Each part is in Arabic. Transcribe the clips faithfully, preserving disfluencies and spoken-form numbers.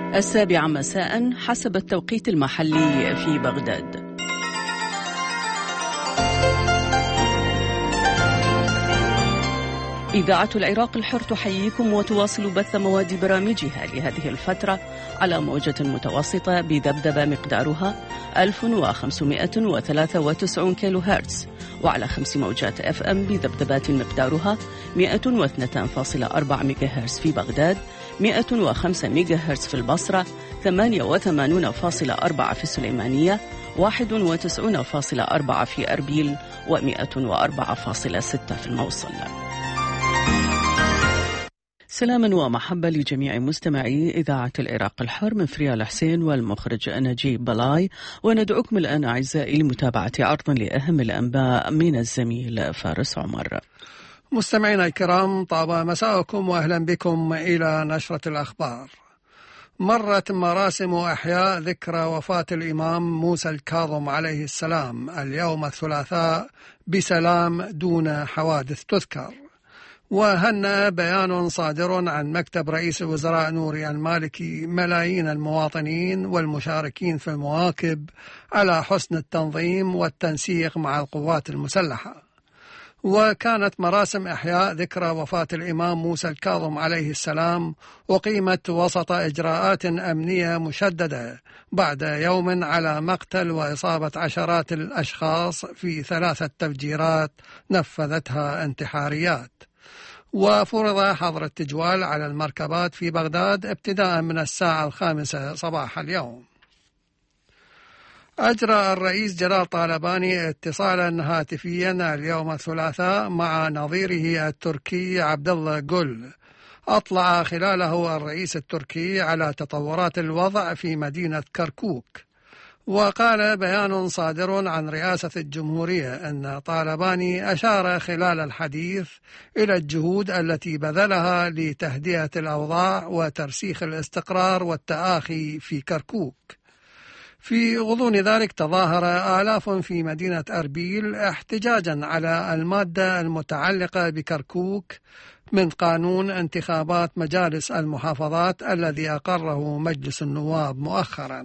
السابعة مساء حسب التوقيت المحلي في بغداد. إذاعة العراق الحر تحييكم وتواصل بث مواد برامجها لهذه الفترة على موجة متوسطة بذبذبة مقدارها ألف وخمسمائة وثلاثة وتسعين كيلو هرتز، وعلى خمس موجات اف ام بذبذبات مقدارها مائة واثنين فاصلة أربعة ميجا هرتز في بغداد، مائة وخمسة ميجا هرتز في البصرة، ثمانية وثمانين فاصلة أربعة في السليمانية، واحد وتسعين فاصلة أربعة في أربيل، ومائة وأربعة فاصلة ستة في الموصل. سلاما ومحبة لجميع مستمعي إذاعة العراق الحر، من فريال حسين والمخرج نجيب بلاي، وندعوكم الآن أعزائي لمتابعة عرض لأهم الأنباء من الزميل فارس عمر. مستمعينا الكرام، طاب مساءكم وأهلا بكم إلى نشرة الأخبار. مرت مراسم إحياء ذكرى وفاة الإمام موسى الكاظم عليه السلام اليوم الثلاثاء بسلام دون حوادث تذكر. وهنأ بيان صادر عن مكتب رئيس الوزراء نوري المالكي ملايين المواطنين والمشاركين في المواكب على حسن التنظيم والتنسيق مع القوات المسلحة. وكانت مراسم إحياء ذكرى وفاة الإمام موسى الكاظم عليه السلام أقيمت وسط إجراءات أمنية مشددة بعد يوم على مقتل وإصابة عشرات الأشخاص في ثلاثة تفجيرات نفذتها انتحاريات. وفرض حظر التجوال على المركبات في بغداد ابتداء من الساعة الخامسة صباح اليوم. أجرى الرئيس جلال طالباني اتصالا هاتفيا اليوم الثلاثاء مع نظيره التركي عبد الله جول، أطلع خلاله الرئيس التركي على تطورات الوضع في مدينة كركوك. وقال بيان صادر عن رئاسة الجمهورية أن طالباني أشار خلال الحديث إلى الجهود التي بذلها لتهدئة الأوضاع وترسيخ الاستقرار والتآخي في كركوك. في غضون ذلك تظاهر آلاف في مدينة أربيل احتجاجا على المادة المتعلقة بكركوك من قانون انتخابات مجالس المحافظات الذي أقره مجلس النواب مؤخرا.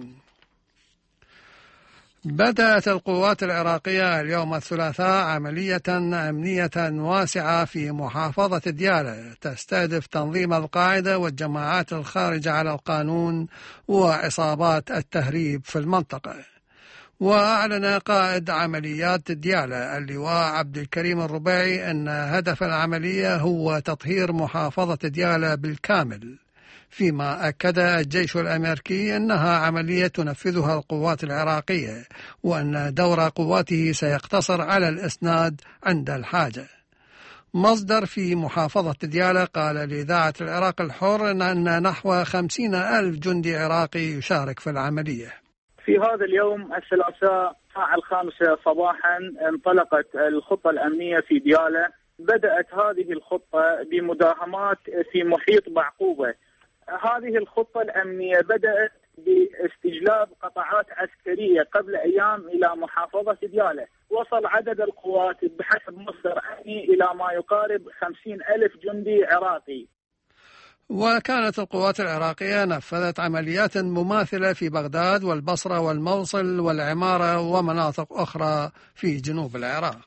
بدأت القوات العراقية اليوم الثلاثاء عملية أمنية واسعة في محافظة ديالى تستهدف تنظيم القاعدة والجماعات الخارجة على القانون وعصابات التهريب في المنطقة. وأعلن قائد عمليات ديالى اللواء عبد الكريم الربيعي أن هدف العملية هو تطهير محافظة ديالى بالكامل، فيما أكد الجيش الأمريكي أنها عملية تنفذها القوات العراقية، وأن دور قواته سيقتصر على الإسناد عند الحاجة. مصدر في محافظة ديالى قال لإذاعة العراق الحر أن نحو خمسين ألف جندي عراقي يشارك في العملية. في هذا اليوم الثلاثاء الساعة الخامسة صباحا انطلقت الخطة الأمنية في ديالى. بدأت هذه الخطة بمداهمات في محيط بعقوبة. هذه الخطة الأمنية بدأت باستجلاب قطاعات عسكرية قبل أيام إلى محافظة ديالى. وصل عدد القوات بحسب مصدر أمني إلى ما يقارب خمسين ألف جندي عراقي. وكانت القوات العراقية نفذت عمليات مماثلة في بغداد والبصرة والموصل والعمارة ومناطق أخرى في جنوب العراق.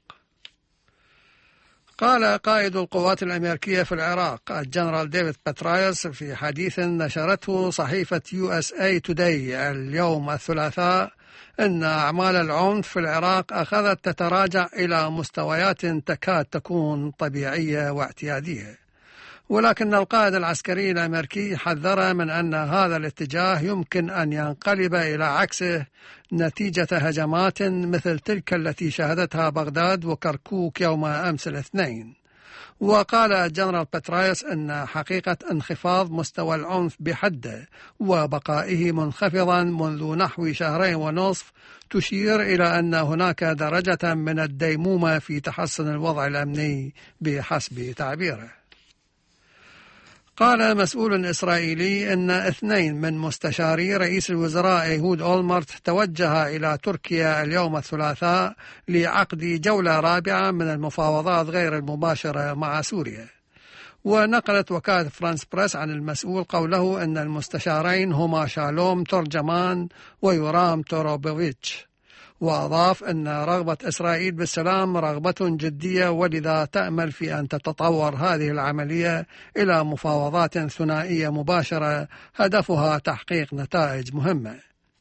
قال قائد القوات الأمريكية في العراق الجنرال ديفيد باترايس في حديث نشرته صحيفة يو إس إيه توداي اليوم الثلاثاء أن أعمال العنف في العراق أخذت تتراجع إلى مستويات تكاد تكون طبيعية واعتيادية. ولكن القائد العسكري الأمريكي حذر من أن هذا الاتجاه يمكن أن ينقلب إلى عكسه نتيجة هجمات مثل تلك التي شهدتها بغداد وكركوك يوم أمس الاثنين. وقال الجنرال باترايس أن حقيقة انخفاض مستوى العنف بحده وبقائه منخفضا منذ نحو شهرين ونصف تشير إلى أن هناك درجة من الديمومة في تحسن الوضع الأمني بحسب تعبيره. قال مسؤول إسرائيلي أن اثنين من مستشاري رئيس الوزراء إيهود أولمرت توجه إلى تركيا اليوم الثلاثاء لعقد جولة رابعة من المفاوضات غير المباشرة مع سوريا. ونقلت وكالة فرانس بريس عن المسؤول قوله أن المستشارين هما شالوم ترجمان ويورام توروبوفيتش، وأضاف أن رغبة إسرائيل بالسلام رغبة جدية، ولذا تأمل في أن تتطور هذه العملية إلى مفاوضات ثنائية مباشرة هدفها تحقيق نتائج مهمة.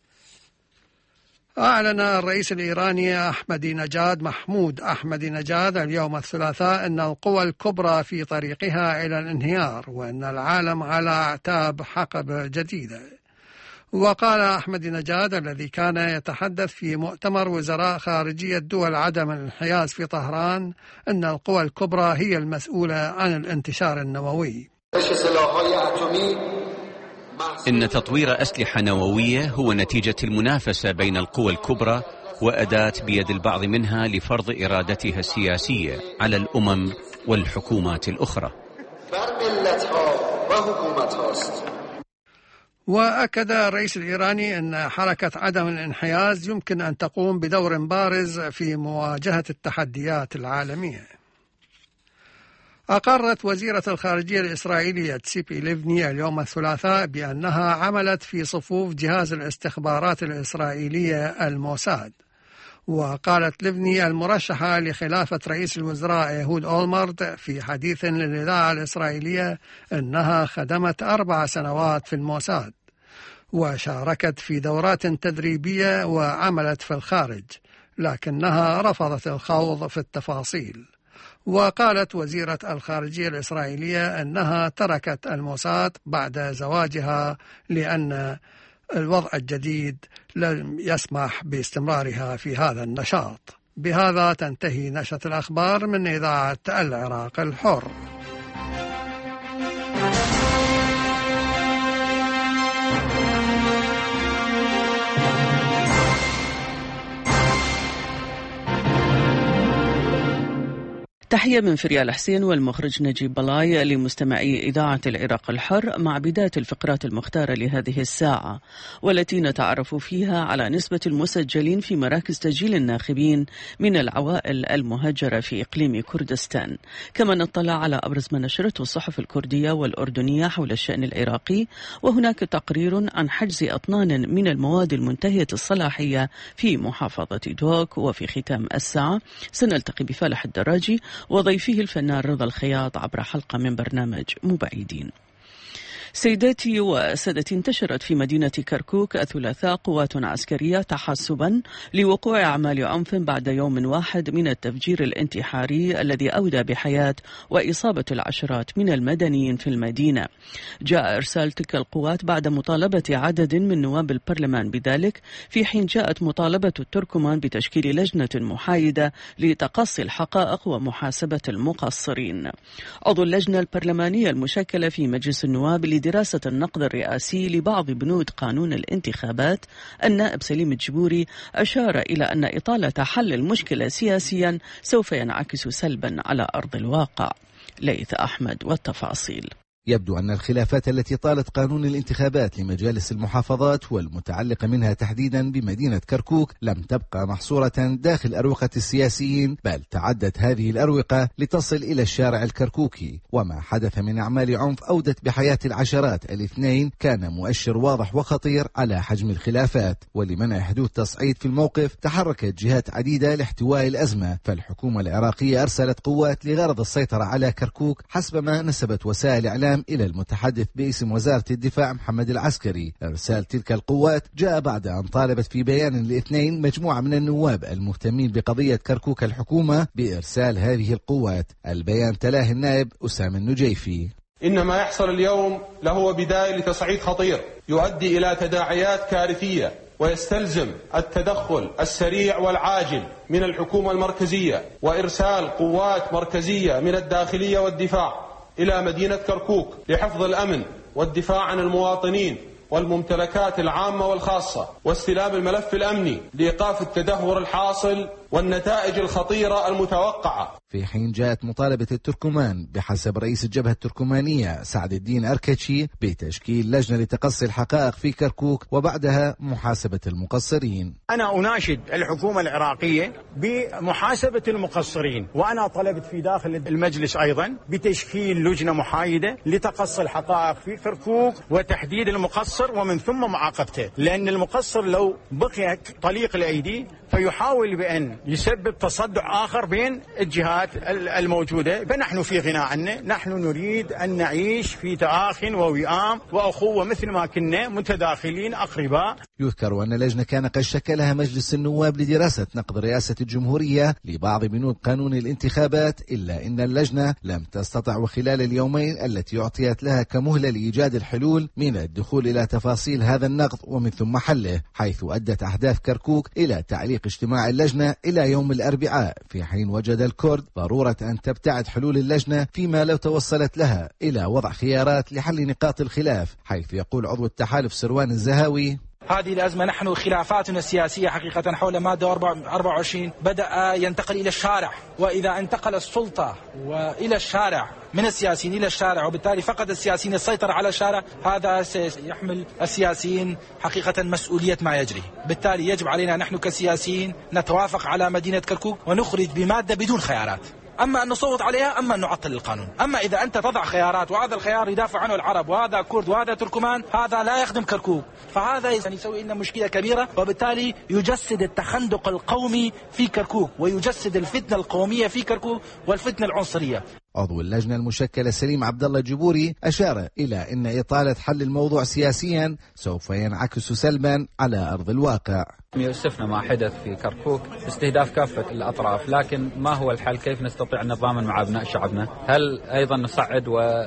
أعلن الرئيس الإيراني أحمدي نجاد محمود أحمدي نجاد اليوم الثلاثاء أن القوى الكبرى في طريقها إلى الانهيار، وأن العالم على أعتاب حقبة جديدة. وقال أحمدي نجاد الذي كان يتحدث في مؤتمر وزراء خارجية دول عدم الانحياز في طهران أن القوى الكبرى هي المسؤولة عن الانتشار النووي. إن تطوير أسلحة نووية هو نتيجة المنافسة بين القوى الكبرى وأداة بيد البعض منها لفرض إرادتها السياسية على الأمم والحكومات الأخرى. وأكد الرئيس الإيراني أن حركة عدم الانحياز يمكن أن تقوم بدور بارز في مواجهة التحديات العالمية. أقرت وزيرة الخارجية الإسرائيلية تسيبي ليفني اليوم الثلاثاء بأنها عملت في صفوف جهاز الاستخبارات الإسرائيلية الموساد. وقالت ليفني المرشحة لخلافة رئيس الوزراء يهود أولمرت في حديث للإذاعة الإسرائيلية أنها خدمت أربع سنوات في الموساد، وشاركت في دورات تدريبية وعملت في الخارج، لكنها رفضت الخوض في التفاصيل. وقالت وزيرة الخارجية الإسرائيلية أنها تركت الموساد بعد زواجها لأن الوضع الجديد لم يسمح باستمرارها في هذا النشاط. بهذا تنتهي نشرة الأخبار من إذاعة العراق الحر. تحية من فريال حسين والمخرج نجيب بلاي لمستمعي إذاعة العراق الحر، مع بداية الفقرات المختارة لهذه الساعة، والتي نتعرف فيها على نسبة المسجلين في مراكز تسجيل الناخبين من العوائل المهجرة في إقليم كردستان. كما نطلع على أبرز ما نشرته الصحف الكردية والأردنية حول الشأن العراقي، وهناك تقرير عن حجز أطنان من المواد المنتهية الصلاحية في محافظة دوك. وفي ختام الساعة سنلتقي بفالح الدراجي وضيفه الفنان رضا الخياط عبر حلقة من برنامج مبعدين. سيداتي وسادتي، انتشرت في مدينة كركوك الثلاثاء قوات عسكرية تحسبا لوقوع أعمال عنف بعد يوم واحد من التفجير الانتحاري الذي أودى بحياة وإصابة العشرات من المدنيين في المدينة. جاء إرسال تلك القوات بعد مطالبة عدد من نواب البرلمان بذلك، في حين جاءت مطالبة التركمان بتشكيل لجنة محايدة لتقصي الحقائق ومحاسبة المقصرين. عضو اللجنة البرلمانية المشكلة في مجلس النواب لدراسة النقد الرئاسي لبعض بنود قانون الانتخابات النائب سليم الجبوري أشار إلى أن إطالة حل المشكلة سياسيا سوف ينعكس سلبا على أرض الواقع. ليث أحمد والتفاصيل. يبدو أن الخلافات التي طالت قانون الانتخابات لمجالس المحافظات والمتعلقة منها تحديدا بمدينة كركوك لم تبقى محصورة داخل أروقة السياسيين، بل تعدت هذه الأروقة لتصل إلى الشارع الكركوكي. وما حدث من أعمال عنف أودت بحياة العشرات الاثنين كان مؤشر واضح وخطير على حجم الخلافات. ولمنع حدوث تصعيد في الموقف تحركت جهات عديدة لاحتواء الأزمة، فالحكومة العراقية أرسلت قوات لغرض السيطرة على كركوك حسب ما نسبت وسائل إعلام إلى المتحدث باسم وزارة الدفاع محمد العسكري. إرسال تلك القوات جاء بعد أن طالبت في بيان الاثنين مجموعة من النواب المهتمين بقضية كركوك الحكومة بإرسال هذه القوات. البيان تلاه النائب أسامة النجيفي. إن ما يحصل اليوم له بداية لتصعيد خطير يؤدي إلى تداعيات كارثية، ويستلزم التدخل السريع والعاجل من الحكومة المركزية وإرسال قوات مركزية من الداخلية والدفاع إلى مدينة كركوك لحفظ الأمن والدفاع عن المواطنين والممتلكات العامة والخاصة، واستلام الملف الأمني لإيقاف التدهور الحاصل والنتائج الخطيرة المتوقعة. في حين جاءت مطالبة التركمان بحسب رئيس الجبهة التركمانية سعد الدين أركتشي بتشكيل لجنة لتقصي الحقائق في كركوك وبعدها محاسبة المقصرين. أنا أناشد الحكومة العراقية بمحاسبة المقصرين، وأنا طلبت في داخل المجلس أيضا بتشكيل لجنة محايدة لتقصي الحقائق في كركوك وتحديد المقصر ومن ثم معاقبته، لأن المقصر لو بقي طليق الأيدي فيحاول بأن يسبب تصدع آخر بين الجهات الموجودة، فنحن في غنى عنه. نحن نريد أن نعيش في تآخٍ ووئام وأخوة مثل ما كنا متداخلين أقرباء. يذكر أن اللجنة كان قد شكلها مجلس النواب لدراسة نقض رئاسة الجمهورية لبعض بنود قانون الانتخابات، إلا أن اللجنة لم تستطع وخلال اليومين التي أعطيت لها كمهلة لإيجاد الحلول من الدخول إلى تفاصيل هذا النقض ومن ثم حله، حيث أدت أحداث كركوك إلى تعليق اجتماع اللجنة إلى يوم الأربعاء، في حين وجد الكرد ضرورة أن تبتعد حلول اللجنة فيما لو توصلت لها إلى وضع خيارات لحل نقاط الخلاف، حيث يقول عضو التحالف سروان الزهاوي: هذه الأزمة نحن خلافاتنا السياسية حقيقة حول مادة أربعة وعشرين بدأ ينتقل إلى الشارع، وإذا انتقل السلطة وإلى الشارع من السياسيين إلى الشارع وبالتالي فقد السياسيين السيطرة على الشارع، هذا سيحمل السياسيين حقيقة مسؤولية ما يجري. بالتالي يجب علينا نحن كسياسيين نتوافق على مدينة كركوك ونخرج بمادة بدون خيارات، أما أن نصوت عليها أما أن نعطل القانون. أما إذا أنت تضع خيارات وهذا الخيار يدافع عنه العرب وهذا كرد وهذا تركمان، هذا لا يخدم كركوك، فهذا يسوي لنا مشكلة كبيرة، وبالتالي يجسد التخندق القومي في كركوك ويجسد الفتنة القومية في كركوك والفتنة العنصرية. عضو اللجنة المشكلة سليم عبد الله الجبوري أشار إلى أن إطالة حل الموضوع سياسيا سوف ينعكس سلبا على أرض الواقع. يؤسفنا ما حدث في كركوك باستهداف كافة الأطراف، لكن ما هو الحل؟ كيف نستطيع النظام مع أبناء شعبنا؟ هل أيضا نصعد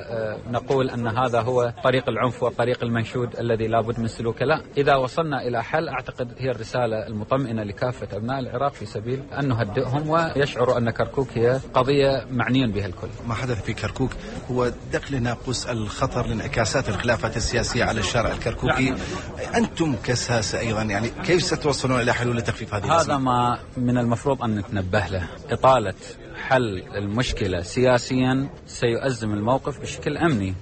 ونقول أن هذا هو طريق العنف والطريق المنشود الذي لابد من سلوكه؟ لا، إذا وصلنا إلى حل أعتقد هي الرسالة المطمئنة لكافة أبناء العراق في سبيل أن نهدئهم ويشعروا أن كركوك هي قضية معنيين بها الكل. ما حدث في كركوك هو دخل ناقوس الخطر لانعكاسات الخلافات السياسية على الشارع الكركوكي. نعم. أنتم كساسة أيضا يعني كيف ستوصلون إلى حلول لتخفيف هذه الأزمة؟ هذا ما من المفروض أن نتنبه له. إطالة حل المشكلة سياسيا سيؤزم الموقف بشكل أمني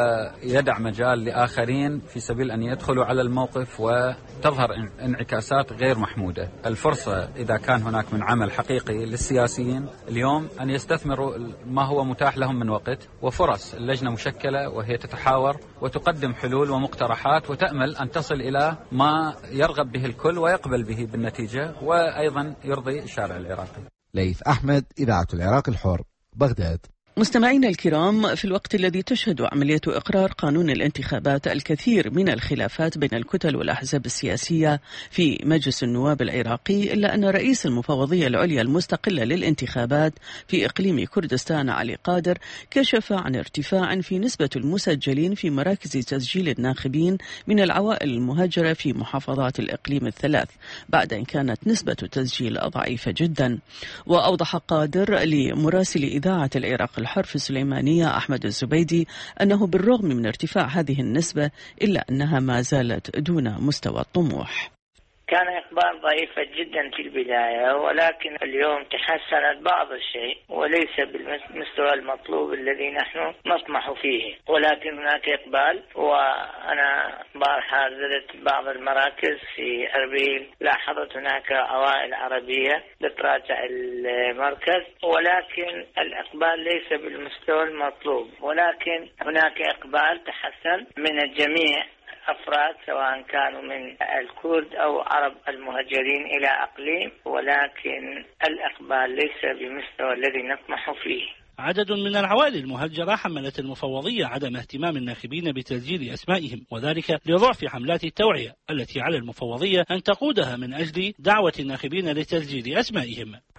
ويدع مجال لآخرين في سبيل أن يدخلوا على الموقف وتظهر انعكاسات غير محمودة. الفرصة إذا كان هناك من عمل حقيقي للسياسيين اليوم أن يستثمروا ما هو متاح لهم من وقت وفرص. اللجنة مشكلة وهي تتحاور وتقدم حلول ومقترحات وتأمل أن تصل إلى ما يرغب به الكل ويقبل به بالنتيجة وأيضا يرضي الشارع العراقي. ليث أحمد، إذاعة العراق الحر، بغداد. مستمعينا الكرام، في الوقت الذي تشهد عملية إقرار قانون الانتخابات الكثير من الخلافات بين الكتل والأحزاب السياسية في مجلس النواب العراقي، إلا أن رئيس المفوضية العليا المستقلة للانتخابات في إقليم كردستان علي قادر كشف عن ارتفاع في نسبة المسجلين في مراكز تسجيل الناخبين من العوائل المهاجرة في محافظات الإقليم الثلاث، بعد أن كانت نسبة التسجيل ضعيفة جدا. وأوضح قادر لمراسل إذاعة العراق الحر في السليمانية أحمد الزبيدي أنه بالرغم من ارتفاع هذه النسبة إلا أنها ما زالت دون مستوى الطموح. كان إقبال ضعيفة جدا في البداية، ولكن اليوم تحسنت بعض الشيء وليس بالمستوى المطلوب الذي نحن نطمح فيه، ولكن هناك إقبال. وأنا بارحة زرت بعض المراكز في أربيل، لاحظت هناك عوائل عربية بتراجع المركز، ولكن الإقبال ليس بالمستوى المطلوب، ولكن هناك إقبال تحسن من الجميع أفراد سواء كانوا من الكرد أو عرب المهاجرين إلى أقليم، ولكن الإقبال ليس بمستوى الذي نطمح فيه. عدد من العوائل المهجرة حملت المفوضية عدم اهتمام الناخبين بتسجيل أسمائهم، وذلك لضعف حملات التوعية التي على المفوضية أن تقودها من أجل دعوة الناخبين لتسجيل أسمائهم.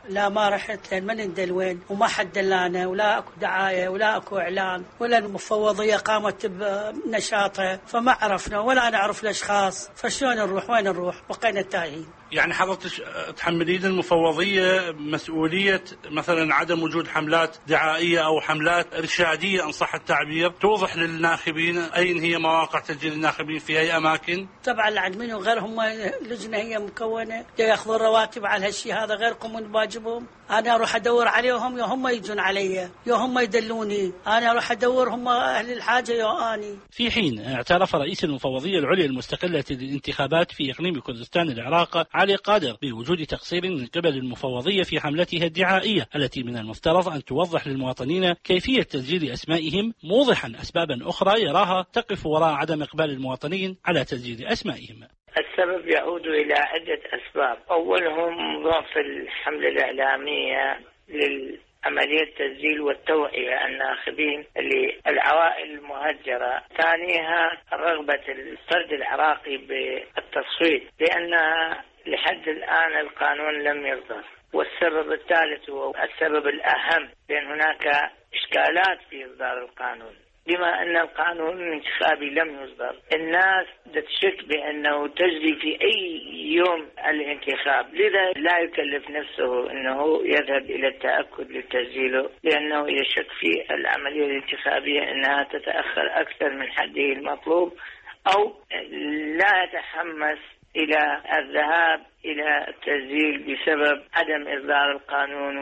لا ما رحت لأن ما ندل وين وما حد دلانا ولا أكو دعاية ولا أكو إعلان ولا المفوضية قامت بنشاطها فما عرفنا ولا نعرف الأشخاص فشلون نروح وين نروح بقينا تايهين. يعني حضرتك تحملين المفوضية مسؤولية مثلا عدم وجود حملات دعائية أو حملات إرشادية إن صح التعبير توضح للناخبين أين هي مواقع تسجيل الناخبين في أي أماكن؟ طبعا العدمين وغيرهم لجنة هي مكونة ياخذون رواتب على هالشيء هذا غير يقومون بواجبهم. أنا أروح أدور عليهم يا هم يجون علي يا هم يدلوني أنا أروح أدور هم أهل الحاجة يا أني. في حين اعترف رئيس المفوضية العليا المستقلة للانتخابات في إقليم كردستان العراق علي قادر بوجود تقصير من قبل المفوضية في حملتها الدعائية التي من المفترض أن توضح للمواطنين كيفية تسجيل أسمائهم موضحا أسبابا أخرى يراها تقف وراء عدم إقبال المواطنين على تسجيل أسمائهم. السبب يعود إلى عدة أسباب. أولهم ضعف الحملة الإعلامية للعملية التسجيل والتوعية الناخبين للعوائل المهجرة. ثانيها رغبة الفرد العراقي بالتصويت لأنها لحد الآن القانون لم يصدر. والسبب الثالث هو السبب الأهم لأن هناك إشكالات في إصدار القانون. بما أن القانون الانتخابي لم يصدر الناس تشك بأنه تجري في أي يوم الانتخاب لذا لا يكلف نفسه أنه يذهب إلى التأكد لتسجيله لأنه يشك في العملية الانتخابية أنها تتأخر أكثر من حده المطلوب أو لا يتحمس إلى الذهاب إلى التسجيل بسبب عدم إصدار القانون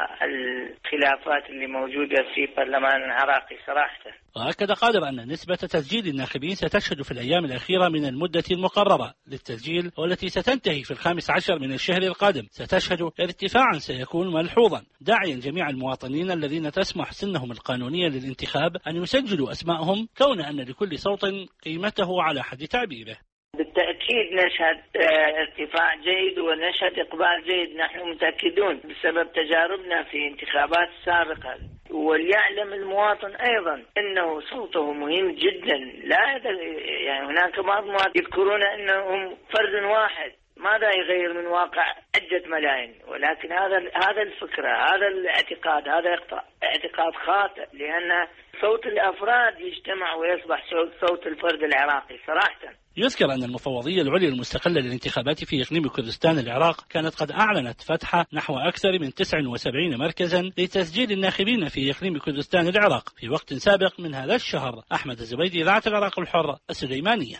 والخلافات اللي موجودة في برلمان العراقي صراحة. وأكد قادر أن نسبة تسجيل الناخبين ستشهد في الأيام الأخيرة من المدة المقررة للتسجيل والتي ستنتهي في الخامس عشر من الشهر القادم ستشهد ارتفاعا سيكون ملحوظا داعيا جميع المواطنين الذين تسمح سنهم القانونية للانتخاب أن يسجلوا أسماءهم كون أن لكل صوت قيمته على حد تعبيره. بالتأكيد نشهد ارتفاع جيد ونشهد إقبال جيد. نحن متأكدون بسبب تجاربنا في انتخابات سابقة وليعلم المواطن أيضا أنه صوته مهم جدا. لا يعني هناك بعض يذكرون أنهم فرد واحد ماذا يغير من واقع عدة ملايين ولكن هذا هذا الفكرة هذا الاعتقاد هذا اعتقاد خاطئ لأن صوت الأفراد يجتمع ويصبح صوت الفرد العراقي صراحة. يذكر أن المفوضية العليا المستقلة للانتخابات في إقليم كردستان العراق كانت قد أعلنت فتح نحو أكثر من تسعة وسبعين مركزا لتسجيل الناخبين في إقليم كردستان العراق في وقت سابق من هذا الشهر. أحمد الزبيدي، إذاعة العراق الحر، السليمانية.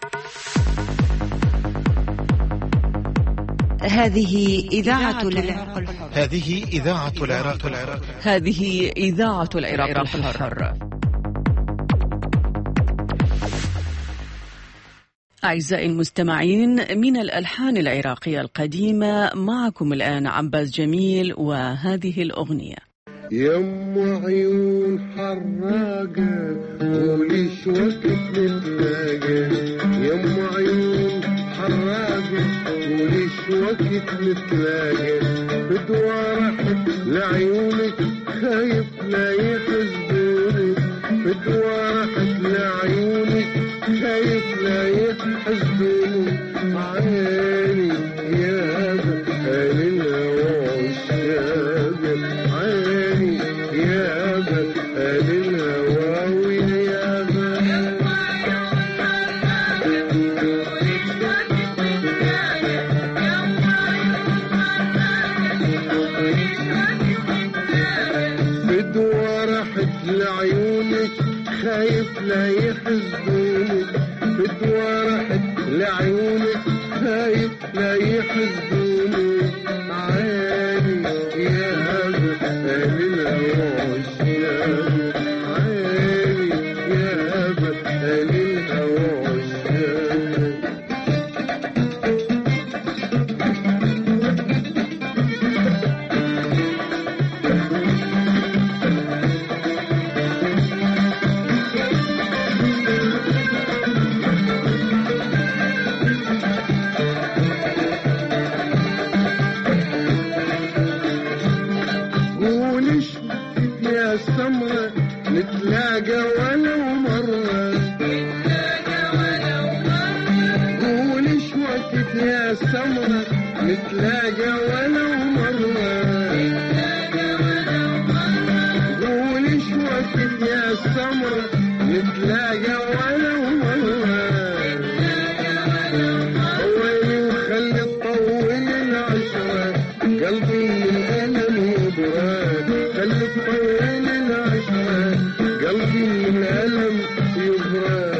هذه إذاعة العراق الحر. هذه إذاعة العراق الحر. هذه إذاعة العراق الحر. أعزائي المستمعين، من الألحان العراقية القديمة معكم الآن عباس جميل وهذه الأغنية. يم عيون حراقة وليش وقت نتلاقى يم عيون حراقة وليش وقت نتلاقى بدوارحك لعيونك خايف لا يحزنوني بدوارحك لعيونك خايف لا يحزنوني عيني يا بحال الهوى والشاقة عيني يا بحال الهوى ويا بحال بدوارحك لعيونك خايف لا يحزنوني بدوارحك لعيونك خايف لا يحزنوني عيني يا بحال الهوى والشاقة عيني يا بحال الهوى والشاقة السمرة نتلاقى ولو مرة قولي شو وقت يا السمرة نتلاقى ولو مرة السمر نتلاقى ولو مرة ويلي وخلي تطول العشرة قلبي من الألم يبرد خلي تطول العشرة قلبي من الألم يبرد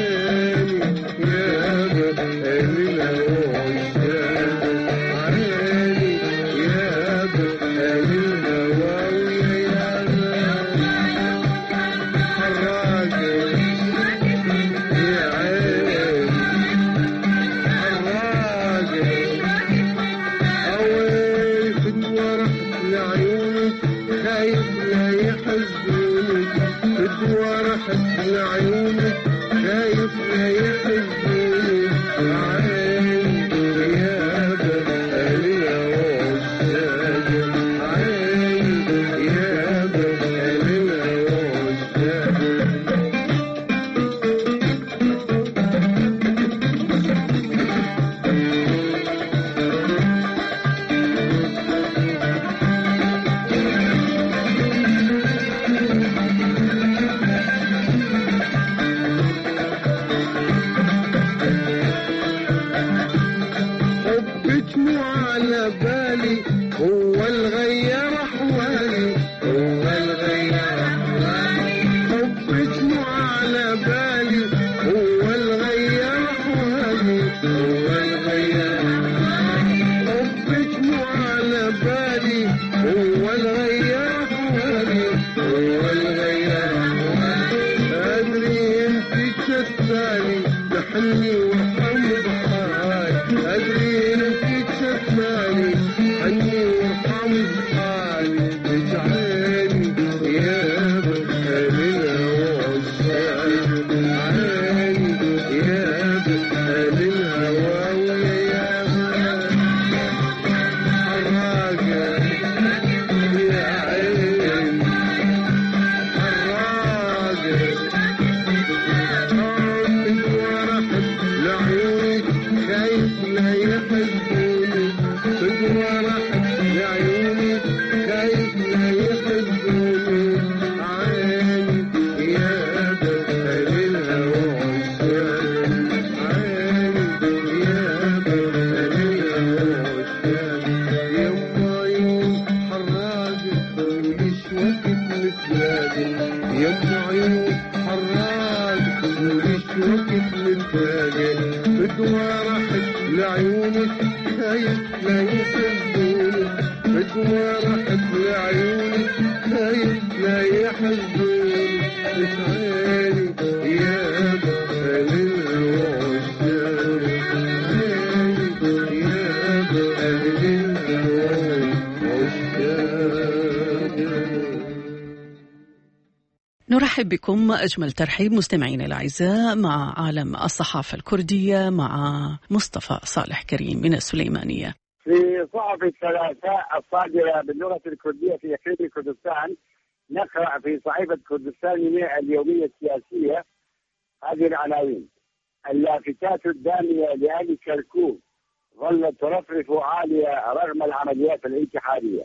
نرحب بكم أجمل ترحيب مستمعين الأعزاء مع عالم الصحافة الكردية مع مصطفى صالح كريم من السليمانية. في صحف الثلاثاء الصادرة باللغة الكردية في إقليم كردستان نقرأ في صحيفة كردستان اليومية السياسية هذه العناوين: اللافتات الدامية لأهل كركوك ظلت ترفرف عالية رغم العمليات الانتحارية.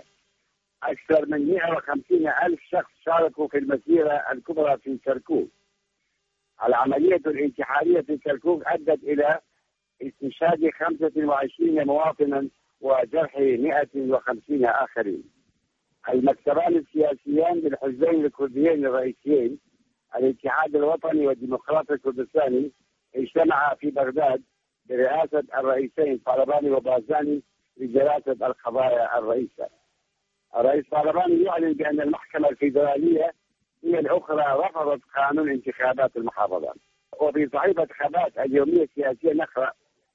أكثر من مئة وخمسين ألف شخص شاركوا في المسيرة الكبرى في كركوك. العملية الانتحارية في كركوك أدت إلى استشهاد خمسة وعشرين مواطنا وجرح مئة وخمسين آخرين. المكتبان السياسيان للحزبين الكرديين الرئيسيين الاتحاد الوطني والديمقراطي الكردستاني اجتمعا في بغداد برئاسة الرئيسين طالباني وبازاني لدراسة القضايا الرئيسة. الرئيس طالباني يعلن بأن المحكمة الفيدرالية هي الأخرى رفضت قانون انتخابات المحافظات. وفي صحيفة خبات اليومية السياسية نقرأ: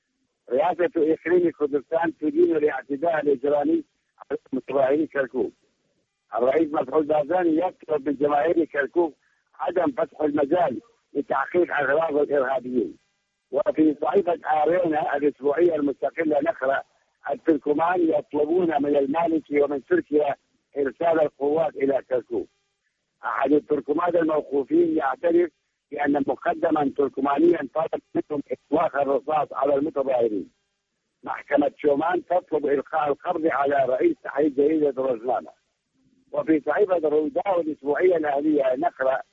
رئاسة إقليم كردستان تدين الاعتداء الإجرامي على متظاهري كركوك. الرئيس مسعود بازاني يطلب من جماهير كركوك عدم فتح المجال لتحقيق أغراض الإرهابيين. وفي صحيفة آرينا الأسبوعية المستقلة نقرأ: التركمان يطلبون من المالكي ومن تركيا إرسال القوات إلى كركوك. أحد التركمان الموقوفين يعترف بأن مقدما تركمانيا طلب منهم إطلاق الرصاص على المتظاهرين. محكمة شومان تطلب إلقاء القبض على رئيس تحرير جريدة روزنامة. وفي صحيفة الرويداء الأسبوعية الأهلية نقرأ: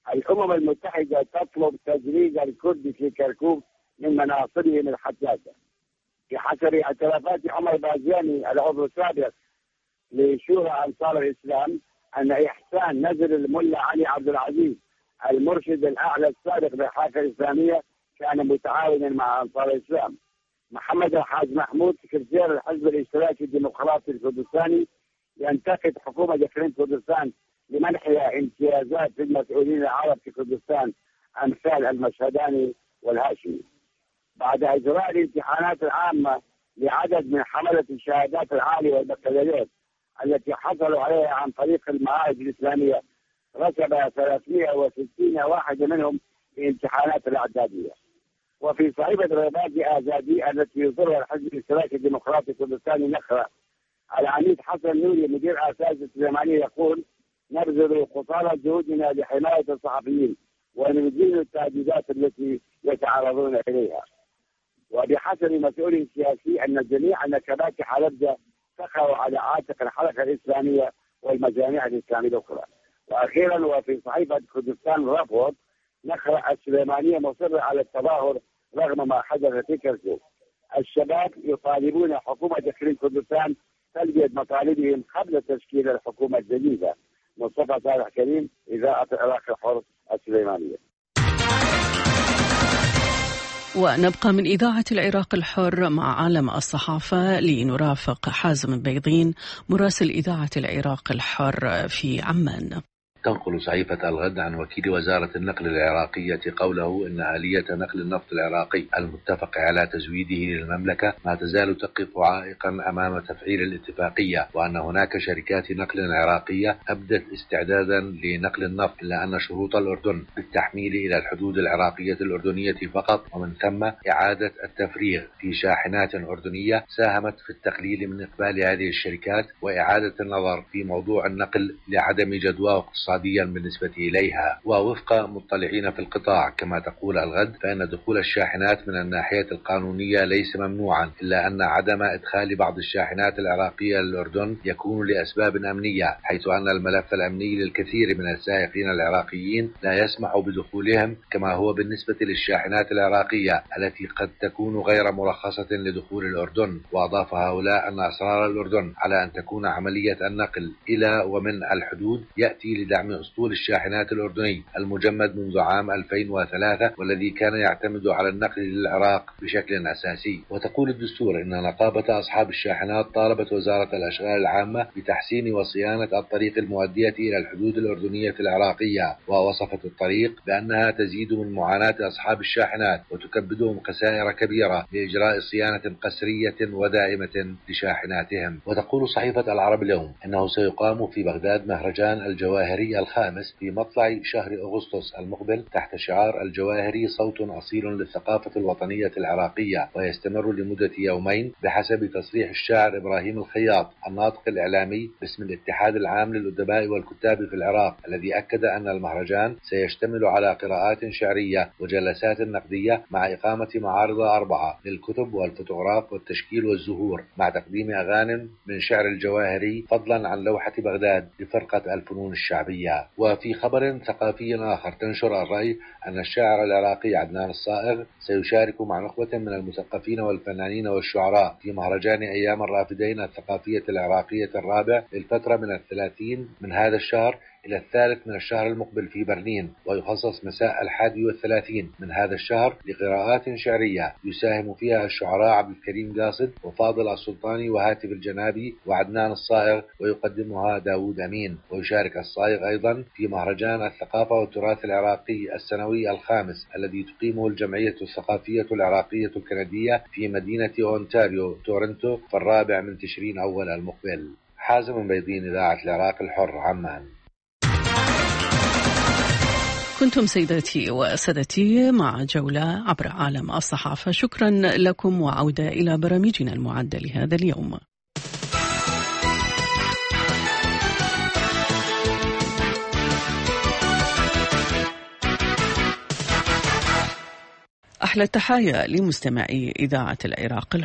الأمم المتحدة تطلب تجريد الكرد في كركوك من مناصبهم الحساسة. بحسب اعترافات عمر بازياني العضو السابق لشورى أنصار الإسلام أن إحسان نزل الملا علي عبد العزيز المرشد الأعلى السابق بالحركة الإسلامية كان متعاونا مع أنصار الإسلام. محمد الحاج محمود سكرتير الحزب الاشتراكي الديمقراطي الكردستاني ينتقد حكومة إقليم كردستان لمنحها امتيازات للمسؤولين العرب في كردستان أمثال المشهداني والهاشمي. بعد إجراء الامتحانات العامة لعدد من حملة الشهادات العالية والبكالوريوس التي حصلوا عليها عن طريق المعاهد الإسلامية، رسب ثلاثمائة وستين واحد منهم في امتحانات الإعدادية. وفي صحيفة رباطي آزادي التي يصدرها الحزب الاشتراكي الديمقراطي الكردستاني نخرة، العميد حسن نوري مدير أساس السليمانية يقول: نبذل قصارى جهودنا لحماية الصحفيين ونزيل التهديدات التي يتعرضون إليها. وبحسب مسؤول سياسي أن جميع نكبات حلبجة تقع على عاتق الحركة الإسلامية والمجاميع الإسلامية الأخرى. وأخيرا وفي صحيفة كردستان رابورت، نخرة السليمانية مصرة على التظاهر رغم ما حدث في كركوك. الشباب يطالبون حكومة إقليم كردستان تلبية مطالبهم قبل تشكيل الحكومة الجديدة. مصطفى صالح كريم، إذاعة العراق الحر السليمانية. ونبقى من إذاعة العراق الحر مع عالم الصحافة لنرافق حازم بيضين مراسل إذاعة العراق الحر في عمان. تنقل صحيفة الغد عن وكيل وزارة النقل العراقية قوله إن آلية نقل النفط العراقي المتفق على تزويده للمملكة ما تزال تقف عائقا أمام تفعيل الاتفاقية، وأن هناك شركات نقل عراقية أبدت استعدادا لنقل النفط، إلا أن شروط الأردن بالتحميل إلى الحدود العراقية الأردنية فقط، ومن ثم إعادة التفريغ في شاحنات أردنية ساهمت في التقليل من إقبال هذه الشركات وإعادة النظر في موضوع النقل لعدم جدوى اقتصاديا بالنسبة إليها. ووفق مطلعين في القطاع كما تقول الغد، فإن دخول الشاحنات من الناحية القانونية ليس ممنوعا، إلا أن عدم إدخال بعض الشاحنات العراقية للأردن يكون لأسباب أمنية، حيث أن الملف الأمني للكثير من السائقين العراقيين لا يسمح بدخولهم، كما هو بالنسبة للشاحنات العراقية التي قد تكون غير مرخصة لدخول الأردن. وأضاف هؤلاء أن أصرار الأردن على أن تكون عملية النقل إلى ومن الحدود يأتي لدعم أسطول الشاحنات الأردني المجمد منذ عام ألفين وثلاثة، والذي كان يعتمد على النقل للعراق بشكل أساسي. وتقول الدستور إن نقابة أصحاب الشاحنات طالبت وزارة الأشغال العامة بتحسين وصيانة الطريق المؤدية إلى الحدود الأردنية العراقية، ووصفت الطريق بأنها تزيد من معاناة أصحاب الشاحنات وتكبدهم خسائر كبيرة لإجراء صيانة قسرية ودائمة لشاحناتهم. وتقول صحيفة العرب اليوم إنه سيقام في بغداد مهرجان الجواهري الخامس في مطلع شهر أغسطس المقبل تحت شعار الجواهري صوت أصيل للثقافة الوطنية العراقية، ويستمر لمدة يومين بحسب تصريح الشاعر إبراهيم الخياط الناطق الإعلامي باسم الاتحاد العام للأدباء والكتاب في العراق، الذي أكد أن المهرجان سيشتمل على قراءات شعرية وجلسات نقدية مع إقامة معارض أربعة للكتب والفوتوغراف والتشكيل والزهور، مع تقديم أغاني من شعر الجواهري فضلا عن لوحة بغداد لفرقة الفنون الشعبية. وفي خبر ثقافي آخر، تنشر الرأي أن الشاعر العراقي عدنان الصائغ سيشارك مع نخبة من المثقفين والفنانين والشعراء في مهرجان أيام الرافدين الثقافية العراقية الرابع للفترة من الثلاثين من هذا الشهر إلى الثالث من الشهر المقبل في برلين، ويخصص مساء الحادي والثلاثين من هذا الشهر لقراءات شعرية يساهم فيها الشعراء عبد الكريم قاصد وفاضل السلطاني وهاتف الجنابي وعدنان الصائغ، ويقدمها داود أمين. ويشارك الصائغ أيضا في مهرجان الثقافة والتراث العراقي السنوي الخامس الذي تقيمه الجمعية الثقافية العراقية الكندية في مدينة أونتاريو تورنتو في الرابع من تشرين أول المقبل. حازم بيضين، إذاعة العراق الحر، عمان. كنتم سيداتي وسادتي مع جولة عبر عالم الصحافة. شكرا لكم، وعودة إلى برامجنا المعدة لهذا اليوم. أحلى التحايا لمستمعي إذاعة العراق الحر.